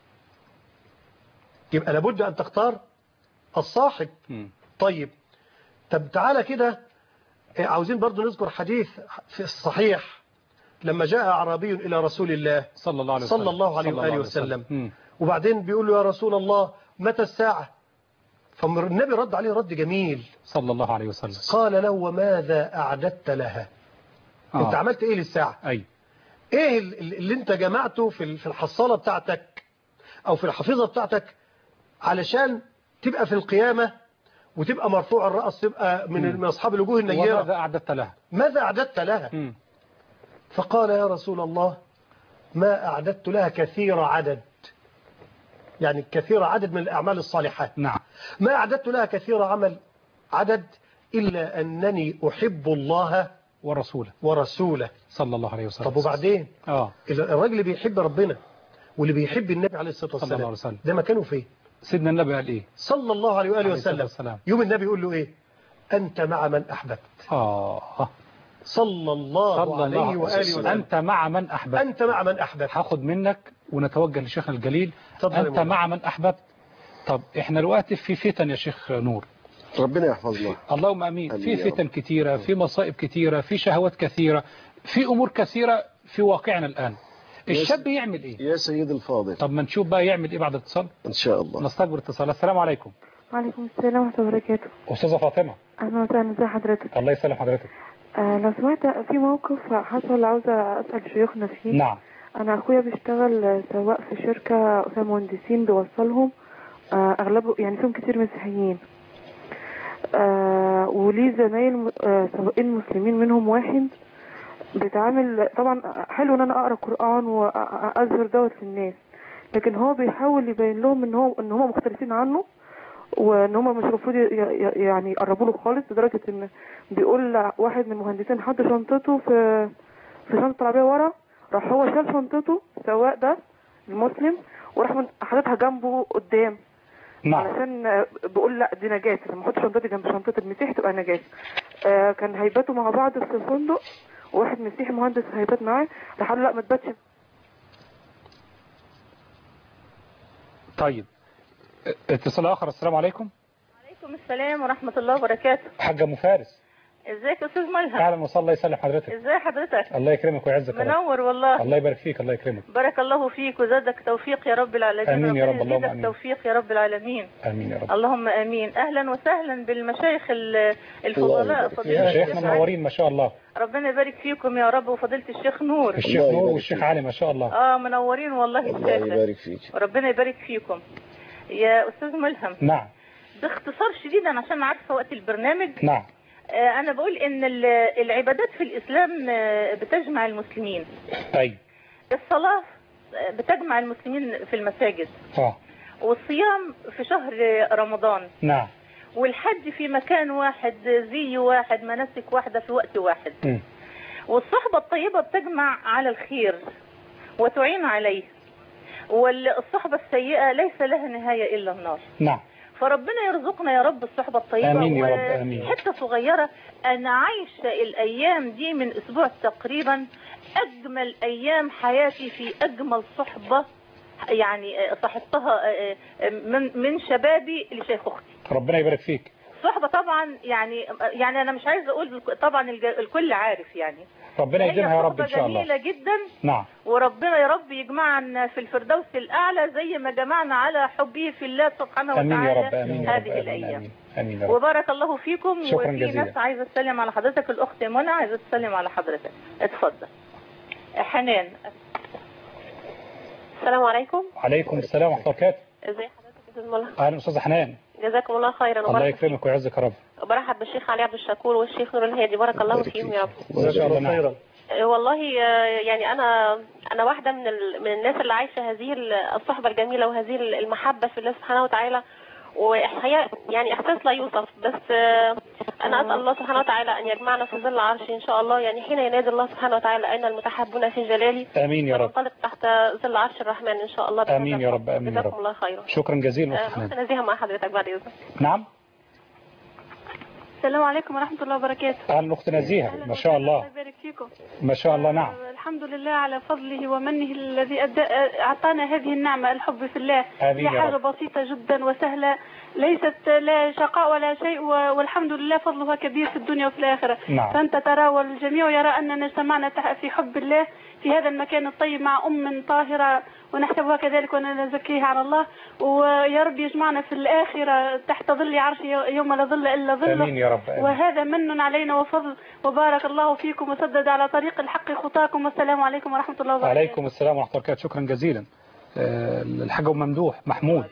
يبقى لابد أن تختار الصاحب. م. طيب طب تعالى كده عاوزين برضو نذكر حديث في الصحيح لما جاء أعرابي إلى رسول الله صلى الله عليه وسلم, صلى الله عليه وآله وسلم, وسلم. وبعدين بيقول له يا رسول الله متى الساعة؟ فالنبي رد عليه رد جميل صلى الله عليه وسلم. قال له وماذا أعددت لها؟ آه. انت عملت ايه للساعة؟ أي. ايه اللي انت جمعته في الحصالة بتاعتك او في الحفيظة بتاعتك علشان تبقى في القيامة وتبقى مرفوع الرأس، تبقى من, من أصحاب الوجوه النيرة. وماذا أعددت لها؟ ماذا أعددت لها؟ م. فقال يا رسول الله ما أعددت لها كثير عدد، يعني كثير عدد من الأعمال الصالحات. نعم. ما أعددت لها كثير عمل عدد إلا أنني أحب الله ورسوله ورسوله صلى الله عليه وسلم. طب وبعدين آه. الراجل اللي بيحب ربنا واللي بيحب النبي عليه الصلاة والسلام صلى الله عليه وسلم ده مكانه فين؟ سيدنا النبي قال إيه؟ صلى الله عليه وآله وسلم. يوم النبي يقول له إيه؟ أنت مع من أحببت. آه. صلى الله صلى عليه الله وآله وسلم. أنت مع من أحببت. أنت مع من أحببت. هاخد منك ونتوجه لشيخنا الجليل. أنت مع من أحببت. طب إحنا الوقت في فتن يا شيخ نور. ربنا يحفظنا. اللهم امين. في فتن كثيره، في مصائب كثيره، في شهوات كثيره، في امور كثيره في واقعنا الان. الشاب يعمل ايه يا سيد الفاضل؟ طب ما نشوف بقى يعمل ايه بعد الاتصال ان شاء الله. نستقبل اتصال. السلام عليكم. وعليكم السلام ورحمه الله وبركاته. استاذه فاطمه. اهلا وسهلا، ازي حضرتك؟ الله يسلم حضرتك. آه لو سمحت، في موقف حصل عاوزه اسال شيوخنا فيه. نعم. انا اخويا بيشتغل سواق في شركه فيها مهندسين بيوصلهم، آه اغلبه يعني فيهم كتير مسيحيين، آه وليه زمايل آه سواقين مسلمين، منهم واحد بيتعامل طبعا حلو ان انا اقرا قران واظهر دوت للناس، لكن هو بيحاول يبين لهم ان هو ان هم مختلفين عنه، وان هم مش المفروض يعني يقربوا له خالص، لدرجه ان بيقول واحد من المهندسين حط شنطته في في شنطه العربيه ورا، راح هو شال شنطته السواق ده المسلم وراح حاططها جنبه قدام. نعم. علشان بيقول لا دي نجاسه، لما احط شنطتي جنب شنطه المسيح تبقى نجاسه. آه كان هيباتوا مع بعض في الفندق، وواحد مسيحي مهندس هيبات معاه، راح قال له لا ما تباتش. طيب اتصال اخر. السلام عليكم. وعليكم السلام ورحمه الله وبركاته. حاجه ام فارس. ازيك يا استاذ ملهم؟ اهلا وسهلا. الله يسلم حضرتك. ازي حضرتك؟ الله يكرمك ويعزك. منور والله. الله يبارك فيك. الله يكرمك. بارك الله فيك وزادك توفيق يا رب العالمين. امين يا رب. اللهم امين. توفيق يا رب العالمين. امين يا رب. اللهم امين. اهلا وسهلا بالمشايخ الفضلاء. فضيله مشايخنا منورين ما شاء الله. ربنا يبارك فيكم يا رب، وفضيله الشيخ نور. الشيخ نور والشيخ علي ما شاء الله. اه منورين والله. الله يبارك فيك. ربنا يبارك فيكم يا استاذ ملهم. نعم. باختصار شديد انا عشان عارفه وقت البرنامج. نعم. أنا بقول إن العبادات في الإسلام بتجمع المسلمين. أي. الصلاة بتجمع المسلمين في المساجد. آه. والصيام في شهر رمضان. نعم. والحج في مكان واحد، زي واحد، مناسك واحدة في وقت واحد. م. والصحبة الطيبة بتجمع على الخير وتعين عليه، والصحبة السيئة ليس لها نهاية إلا النار. نعم. فربنا يرزقنا يا رب الصحبة الطيبة. آمين يا رب. آمين. حتة صغيرة، أنا عايشة الأيام دي من أسبوع تقريبا أجمل أيام حياتي في أجمل صحبة يعني صاحبتها من من شبابي لشيخوختي. ربنا يبارك فيك. صحبة طبعا يعني يعني أنا مش عايزة أقول طبعا الكل عارف يعني. ربنا يديمها يا رب إن شاء الله. جميلة جدا. نعم. وربنا يا رب يجمعنا في الفردوس الأعلى زي ما جمعنا على حبه في الله سبحانه وتعالى. آمين يا رب. آمين هذه يا رب. الأيام. آمين. آمين يا رب. وبارك الله فيكم. شكرا وفي جزيلا. ناس عايزة تسلم على حضرتك، الأخت منى عايزة تسلم على حضرتك. اتفضل. حنان. السلام عليكم. عليكم السلام ورحمة الله وبركاته. ازي حضرتك يا استاذ ملهم؟ اهلا استاذه حنان. جزاكم الله خيرا. الله يكرمك ويعزك يا رب. برحب بالشيخ علي عبد الشكور والشيخ نور الهادي، بارك الله فيهم يا رب. جزاك الله خيرا. والله يعني انا انا واحده من من الناس اللي عايشه هذه الصحبه الجميله وهذه المحبه في الله سبحانه وتعالى، وحقيقة يعني احساس لا يوصف. بس انا اسال الله سبحانه وتعالى ان يجمعنا في ظل عرشه ان شاء الله، يعني حين ينادي الله سبحانه وتعالى اين المتحبون في جلاله. امين يا رب. وننطلق تحت ظل عرش الرحمن ان شاء الله. امين يا رب. امين يا رب. جزاكم الله خيرا. شكرا جزيلا. اخت نزيهه مع حضرتك بعد اذنك. نعم. السلام عليكم ورحمة الله وبركاته. أهلا أخت نزيهة. ما شاء الله. الله يبارك فيكم. ما شاء الله. نعم. الحمد لله على فضله ومنه الذي أعطانا هذه النعمة، الحب في الله. هي حاجة بسيطة جدا وسهلة، ليست لا شقاء ولا شيء، والحمد لله فضلها كبير في الدنيا وفي الآخرة. نعم. فأنت ترى والجميع يرى أننا اجتمعنا في حب الله في هذا المكان الطيب مع أم طاهرة ونحسبها كذلك ونزكيها على الله، ويا رب يجمعنا في الآخرة تحت ظل عرشه يوم لا ظل إلا ظله. آمين يا رب. آمين. وهذا من علينا وفضل، وبارك الله فيكم وسدد على طريق الحق خطاكم، والسلام عليكم ورحمة الله وبركاته. عليكم السلام ورحمة الله وبركاته. شكرا جزيلا. أه الحاجة أم ممدوح محمود.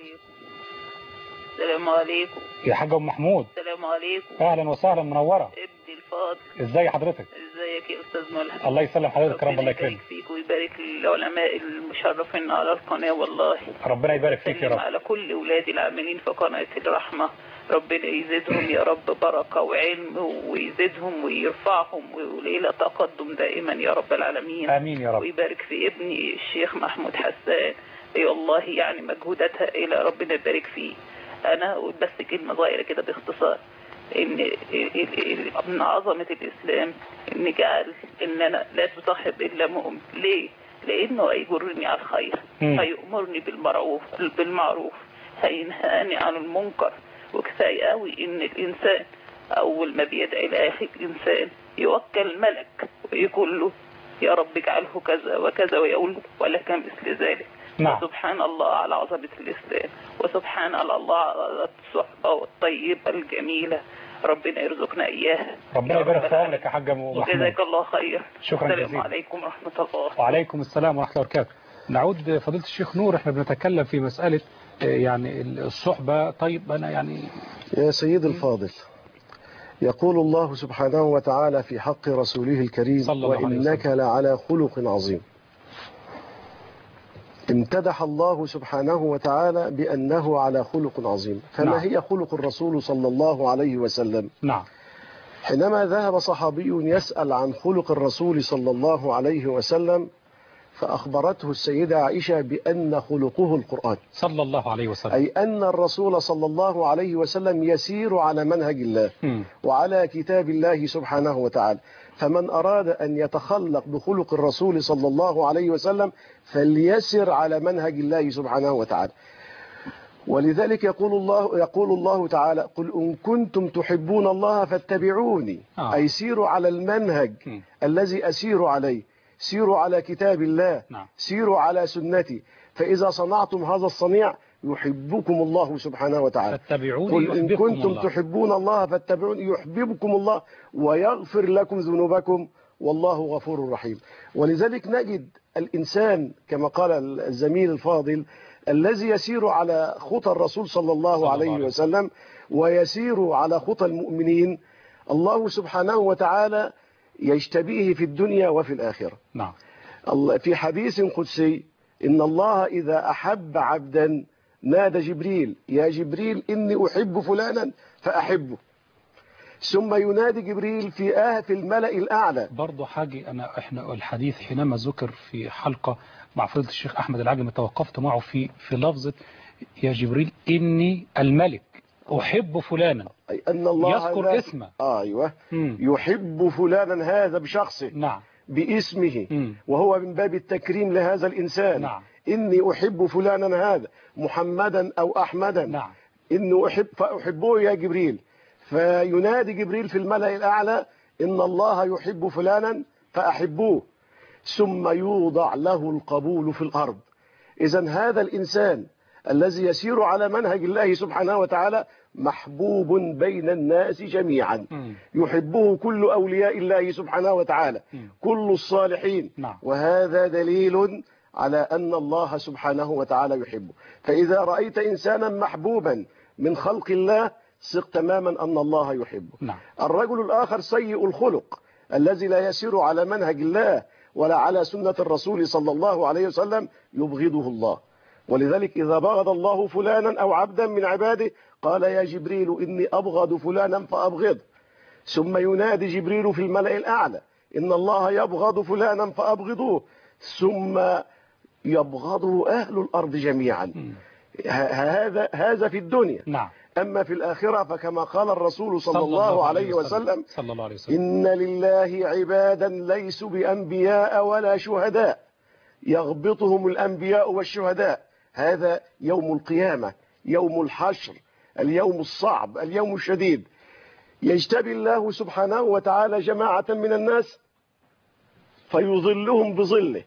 السلام عليكم. يا حاجة أم محمود. السلام عليكم. أهلا وسهلا منورة. ابني الفاضل. ازاي حضرتك؟ ازيك يا أستاذ ملهم؟ الله يسلم حضرتك. رب الله يكرمك. يبارك فيك ويبارك للعلماء المشرفين على القناة والله. ربنا يبارك فيك يا رب. على كل أولادي العاملين في قناة الرحمة، ربنا يزيدهم يا رب بركة وعلم ويزيدهم ويرفعهم وليلة تقدم دائما يا رب العالمين. آمين يا رب. ويبارك في ابني الشيخ محمود حسان. اي والله يعني مجهوداتها إلى ربنا يبارك فيه. أنا أقول بس كلمة صغيرة كده باختصار، إن من عظمة الإسلام إن جعل إن أنا لا تصاحب إلا مؤمن. ليه؟ لأنه هيجرني على الخير، هيأمرني بالمعروف بالمعروف هينهاني عن المنكر، وكفاية قوي ان الانسان اول ما بيدعي لاخي الانسان يوكل ملك ويقول له يا رب اجعله كذا وكذا، ويقول له ولك مثل ذلك. نعم. وسبحان الله على عظمة الإسلام، وسبحان الله على الصحبة والطيبة الجميلة، ربنا يرزقنا إياها. ربنا يبارك في عمرك يا حاجة محمود. وجزاك الله خير. شكرا جزيلا. السلام عليكم ورحمة الله. وعليكم السلام ورحمة الله وبركاته. نعود فضيلة الشيخ نور، احنا بنتكلم في مسألة يعني الصحبة. طيب أنا يعني يا سيد الفاضل، يقول الله سبحانه وتعالى في حق رسوله الكريم وإنك لعلى خلق عظيم. امتدح الله سبحانه وتعالى بأنه على خلق عظيم. فما نعم. هي خلق الرسول صلى الله عليه وسلم؟ نعم. حينما ذهب صحابي يسأل عن خلق الرسول صلى الله عليه وسلم فأخبرته السيدة عائشة بأن خلقه القرآن صلى الله عليه وسلم، أي أن الرسول صلى الله عليه وسلم يسير على منهج الله م. وعلى كتاب الله سبحانه وتعالى. فمن أراد أن يتخلق بخلق الرسول صلى الله عليه وسلم فليسر على منهج الله سبحانه وتعالى. ولذلك يقول الله يقول الله تعالى قل إن كنتم تحبون الله فاتبعوني آه. أي سيروا على المنهج م. الذي أسير عليه، سيروا على كتاب الله نعم. سيروا على سنتي، فإذا صنعتم هذا الصنيع يحبكم الله سبحانه وتعالى. فاتبعوني قل إن كنتم الله. تحبون الله فاتبعوني يحببكم الله ويغفر لكم ذنوبكم والله غفور رحيم. ولذلك نجد الإنسان كما قال الزميل الفاضل الذي يسير على خطى الرسول صلى الله صلى عليه الله وسلم ويسير على خطى المؤمنين، الله سبحانه وتعالى يجتبيه في الدنيا وفي الآخرة. نعم. في حديث قدسي إن الله إذا أحب عبدا نادى جبريل يا جبريل إني أحب فلانا فأحبه، ثم ينادي جبريل في آه في الملأ الأعلى. برضو حاجة أنا إحنا الحديث حينما ذكر في حلقة مع فضيلة الشيخ أحمد العجمي توقفت معه في في لفظة يا جبريل إني الملك أحب فلانا، أي أن الله يذكر اسمه. آه أيوة مم. يحب فلانا هذا بشخصه نعم. باسمه مم. وهو من باب التكريم لهذا الإنسان. نعم. إني أحب فلانا هذا محمدا أو أحمدا. نعم. إنه أحب فأحبه يا جبريل، فينادي جبريل في الملأ الأعلى إن الله يحب فلانا فأحبوه، ثم يوضع له القبول في الأرض. إذن هذا الإنسان الذي يسير على منهج الله سبحانه وتعالى محبوب بين الناس جميعا، يحبه كل أولياء الله سبحانه وتعالى، كل الصالحين. وهذا دليل على أن الله سبحانه وتعالى يحبه. فإذا رأيت إنسانا محبوبا من خلق الله ثق تماما أن الله يحبه. الرجل الآخر سيء الخلق الذي لا يسير على منهج الله ولا على سنة الرسول صلى الله عليه وسلم يبغضه الله. ولذلك إذا بغض الله فلانا أو عبدا من عباده قال يا جبريل إني أبغض فلانا فأبغض، ثم ينادي جبريل في الملأ الأعلى إن الله يبغض فلانا فأبغضوه، ثم يبغضه أهل الأرض جميعا. هذا هذا في الدنيا. نعم. أما في الآخرة فكما قال الرسول صلى, صلى الله, الله عليه وسلم, صلى الله عليه وسلم إن لله عبادا ليسوا بأنبياء ولا شهداء يغبطهم الأنبياء والشهداء. هذا يوم القيامة، يوم الحشر، اليوم الصعب، اليوم الشديد. يجتبي الله سبحانه وتعالى جماعة من الناس فيظلهم بظله،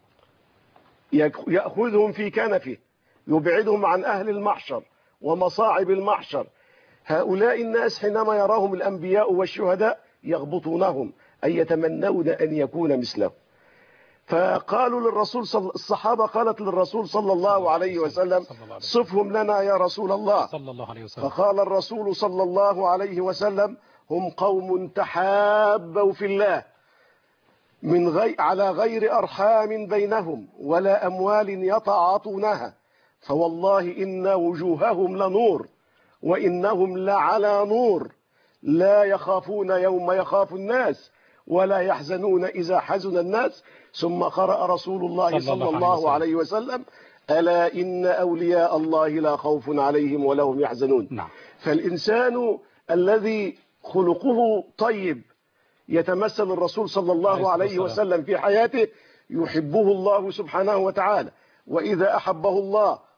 يأخذهم في كنفه، يبعدهم عن أهل المحشر ومصاعب المحشر. هؤلاء الناس حينما يراهم الأنبياء والشهداء يغبطونهم أي يتمنون أن يكون مثلهم. فقالوا للرسول صل... الصحابة قالت للرسول صلى الله عليه وسلم صفهم لنا يا رسول الله. صلى الله عليه وسلم. فقال الرسول صلى الله عليه وسلم هم قوم تحابوا في الله من غي... على غير أرحام بينهم ولا أموال يتعاطونها، فوالله إن وجوههم لنور وإنهم لعلى نور لا يخافون يوم يخاف الناس ولا يحزنون إذا حزن الناس. ثم قرأ رسول الله صلى, صلى الله عليه وسلم ألا إن أولياء الله لا خوف عليهم ولا هم يحزنون. نعم. فالإنسان الذي خلقه طيب يتمثل الرسول صلى الله عليه وسلم في حياته يحبه الله سبحانه وتعالى، وإذا أحبه الله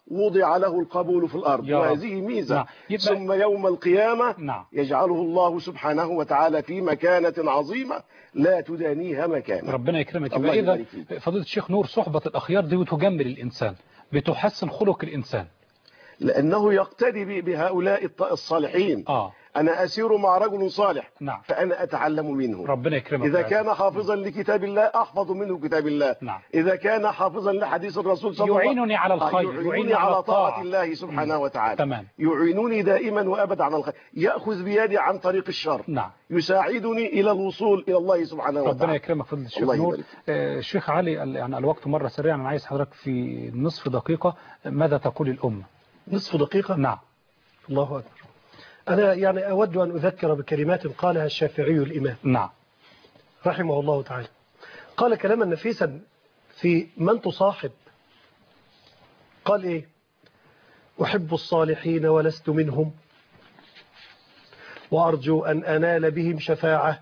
وضع له القبول في الأرض، وهذه ميزة. نعم. ثم يوم القيامة نعم. يجعله الله سبحانه وتعالى في مكانة عظيمة لا تدانيها مكانة. ربنا يكرمك. إذا فضيلة الشيخ نور، صحبة الأخيار دي بتجمل الإنسان، بتحسن خلق الإنسان، لأنه يقتدي بهؤلاء الصالحين. آه. أنا أسير مع رجل صالح. نعم. فأنا أتعلم منه. ربنا يكرمك. إذا كان حافظا لكتاب الله أحفظ منه كتاب الله. نعم. إذا كان حافظا لحديث الرسول صلى الله عليه وسلم يعينني على الخير، يعينني, يعينني على طاعة الله سبحانه مم. وتعالى. تمام. يعينني دائما وأبدا على الخير، يأخذ بيدي عن طريق الشر. نعم. يساعدني إلى الوصول إلى الله سبحانه وتعالى. ربنا يكرمك فضل الشيخ نور. الشيخ علي، يعني الوقت مرة سريعا، أنا عايز حضرتك في نصف دقيقة ماذا تقول الأمة؟ نصف دقيقة؟ نعم. الله أكبر. أنا يعني أود أن أذكر بكلمات قالها الشافعي الإمام. نعم. رحمه الله تعالى. قال كلاما نفيسا في من تصاحب. قال إيه؟ أحب الصالحين ولست منهم، وأرجو أن أنال بهم شفاعة،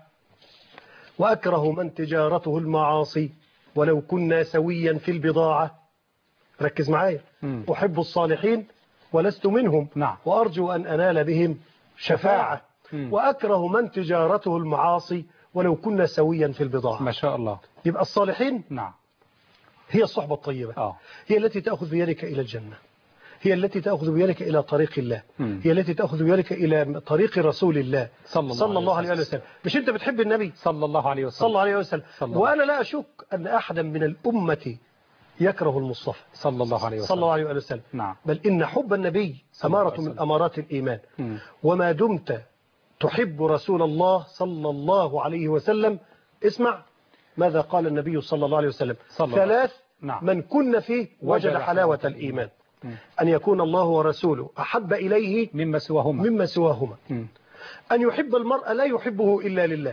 وأكره من تجارته المعاصي ولو كنا سويا في البضاعة. ركز معايا. م. أحب الصالحين ولست منهم. نعم. وأرجو أن أنال بهم شفاعة. م. وأكره من تجارته المعاصي ولو كنا سويا في البضاعة. ما شاء الله. يبقى الصالحين نعم هي الصحبة الطيبة. آه. هي التي تأخذ بيدك إلى الجنة، هي التي تأخذ بيدك إلى طريق الله. م. هي التي تأخذ بيدك إلى طريق رسول الله صلى الله, صلى الله عليه وسلم. مش أنت بتحب النبي صلى الله عليه وسلم؟ صلى الله عليه وسلم. الله. وأنا لا أشك أن أحدا من الأمة يكره المصطفى صلى الله عليه وسلم. صلى الله عليه وسلم. نعم. بل إن حب النبي أمارة من أمارات الإيمان. م. وما دمت تحب رسول الله صلى الله عليه وسلم، اسمع ماذا قال النبي صلى الله عليه وسلم: ثلاث نعم. من كن فيه وجد حلاوة الإيمان. م. أن يكون الله ورسوله أحب إليه مما سواهما مما سواهما م. أن يحب المرء لا يحبه إلا لله،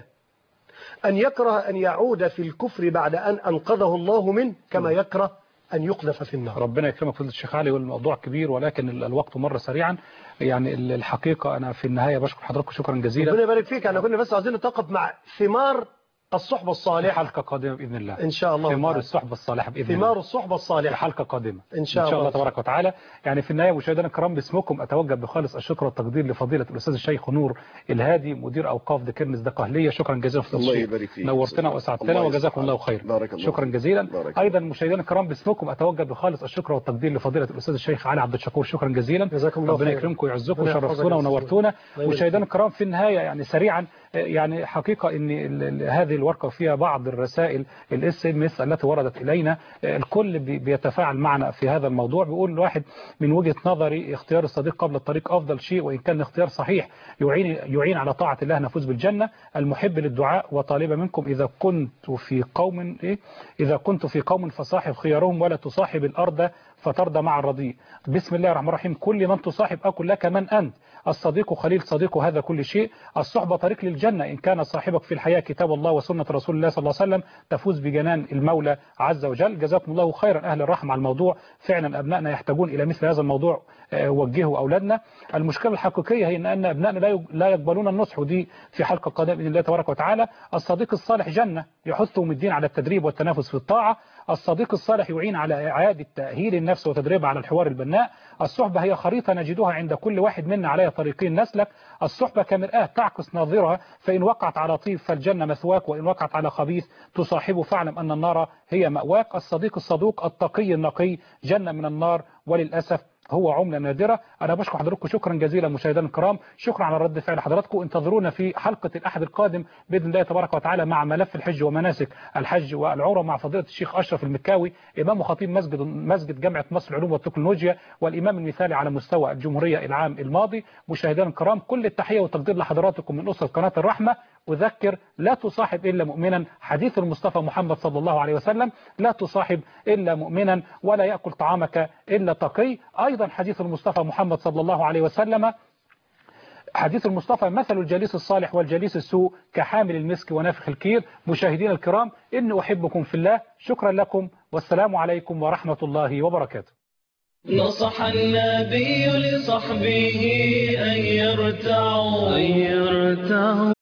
أن يكره أن يعود في الكفر بعد أن أنقذه الله منه، كما يكره أن يقذف في النار. ربنا يكرمك فضيلة الشيخ علي، والموضوع كبير ولكن الوقت مر سريعا. يعني الحقيقة أنا في النهاية بشكر حضرتك شكرا جزيلا. ربنا يبارك فيك. أنا كنا بس عايزين نتوقف مع ثمار الصحبة الصالحة. حلقة قادمة بإذن الله إن شاء الله. ثمار الصحبة الصالحة بإذن الله. ثمار الصحبة الصالحة. حلقة قادمة إن شاء, إن شاء الله, الله تبارك وتعالى. يعني في النهاية مشاهدينا الكرام باسمكم أتوجه بخالص الشكر والتقدير لفضيلة الأستاذ الشيخ نور الهادي مدير أوقاف دكرنس دقهلية. شكرا جزيلا فضيلة الله يبارك فيك. نورتنا وأسعدتنا وجزاكم الله خير. شكرا جزيلا. أيضا مشاهدينا الكرام باسمكم أتوجه بخالص الشكر والتقدير لفضيلة الأستاذ الشيخ علي عبد الشكور. شكرا جزيلا. جزاكم الله ربنا يكرمكم ويعزكم وشرفتونا ونورتونا. مشاهدينا الكرام في النهاية يعني سريعا، يعني حقيقة ان هذه الورقة فيها بعض الرسائل الاس ام اس التي وردت الينا. الكل بيتفاعل معنا في هذا الموضوع. بيقول الواحد من وجهة نظري اختيار الصديق قبل الطريق افضل شيء، وان كان اختيار صحيح يعين يعين على طاعة الله نفوز بالجنة. المحب للدعاء وطالب منكم اذا كنت في قوم ايه اذا كنت في قوم فصاحب خيارهم ولا تصاحب الارض فترضى مع الرضيع. بسم الله الرحمن الرحيم. كل من تصاحب أكل لك من أنت. الصديق خليل صديق هذا كل شيء. الصحبة طريق للجنة إن كان صاحبك في الحياة كتاب الله وسنة رسول الله صلى الله عليه وسلم تفوز بجنان المولى عز وجل. جزاكم الله خيرا أهل الرحمة على الموضوع. فعلا أبنائنا يحتاجون إلى مثل هذا الموضوع. وجهوا أولادنا. المشكلة الحقيقية هي أن أبنائنا لا يقبلون النصح، ودي في حلقة قادمة بإذن الله تبارك وتعالى. الصديق الصالح جنة يحثهم الدين على التدريب والتنافس في الطاعة. الصديق الصالح يعين على إعادة تأهيل النفس وتدريبها على الحوار البناء. الصحبة هي خريطة نجدها عند كل واحد منا عليها طريقين نسلك. الصحبة كمرآة تعكس ناظرها، فإن وقعت على طيب فالجنة مثواك، وإن وقعت على خبيث تصاحبه فاعلم أن النار هي مأواك. الصديق الصدوق التقي النقي جنة من النار، وللأسف هو عملة نادرة. أنا بشكر حضراتكم شكرا جزيلا مشاهدينا الكرام. شكرا على رد فعل حضراتكم. انتظرونا في حلقة الأحد القادم بإذن الله تبارك وتعالى مع ملف الحج ومناسك الحج والعمرة مع فضيلة الشيخ أشرف المكاوي إمام وخطيب مسجد مسجد جامعة مصر العلوم والتكنولوجيا والإمام المثالي على مستوى الجمهورية العام الماضي. مشاهدينا الكرام كل التحية والتقدير لحضراتكم من أسرة قناة الرحمة. أذكر لا تصاحب إلا مؤمنا، حديث المصطفى محمد صلى الله عليه وسلم. لا تصاحب إلا مؤمنا ولا يأكل طعامك إلا تقي. أيضا حديث المصطفى محمد صلى الله عليه وسلم حديث المصطفى مثل الجليس الصالح والجليس السوء كحامل المسك ونافخ الكير. مشاهدينا الكرام إني أحبكم في الله. شكرا لكم والسلام عليكم ورحمة الله وبركاته. نصح النبي لصحبه أن يرتعوا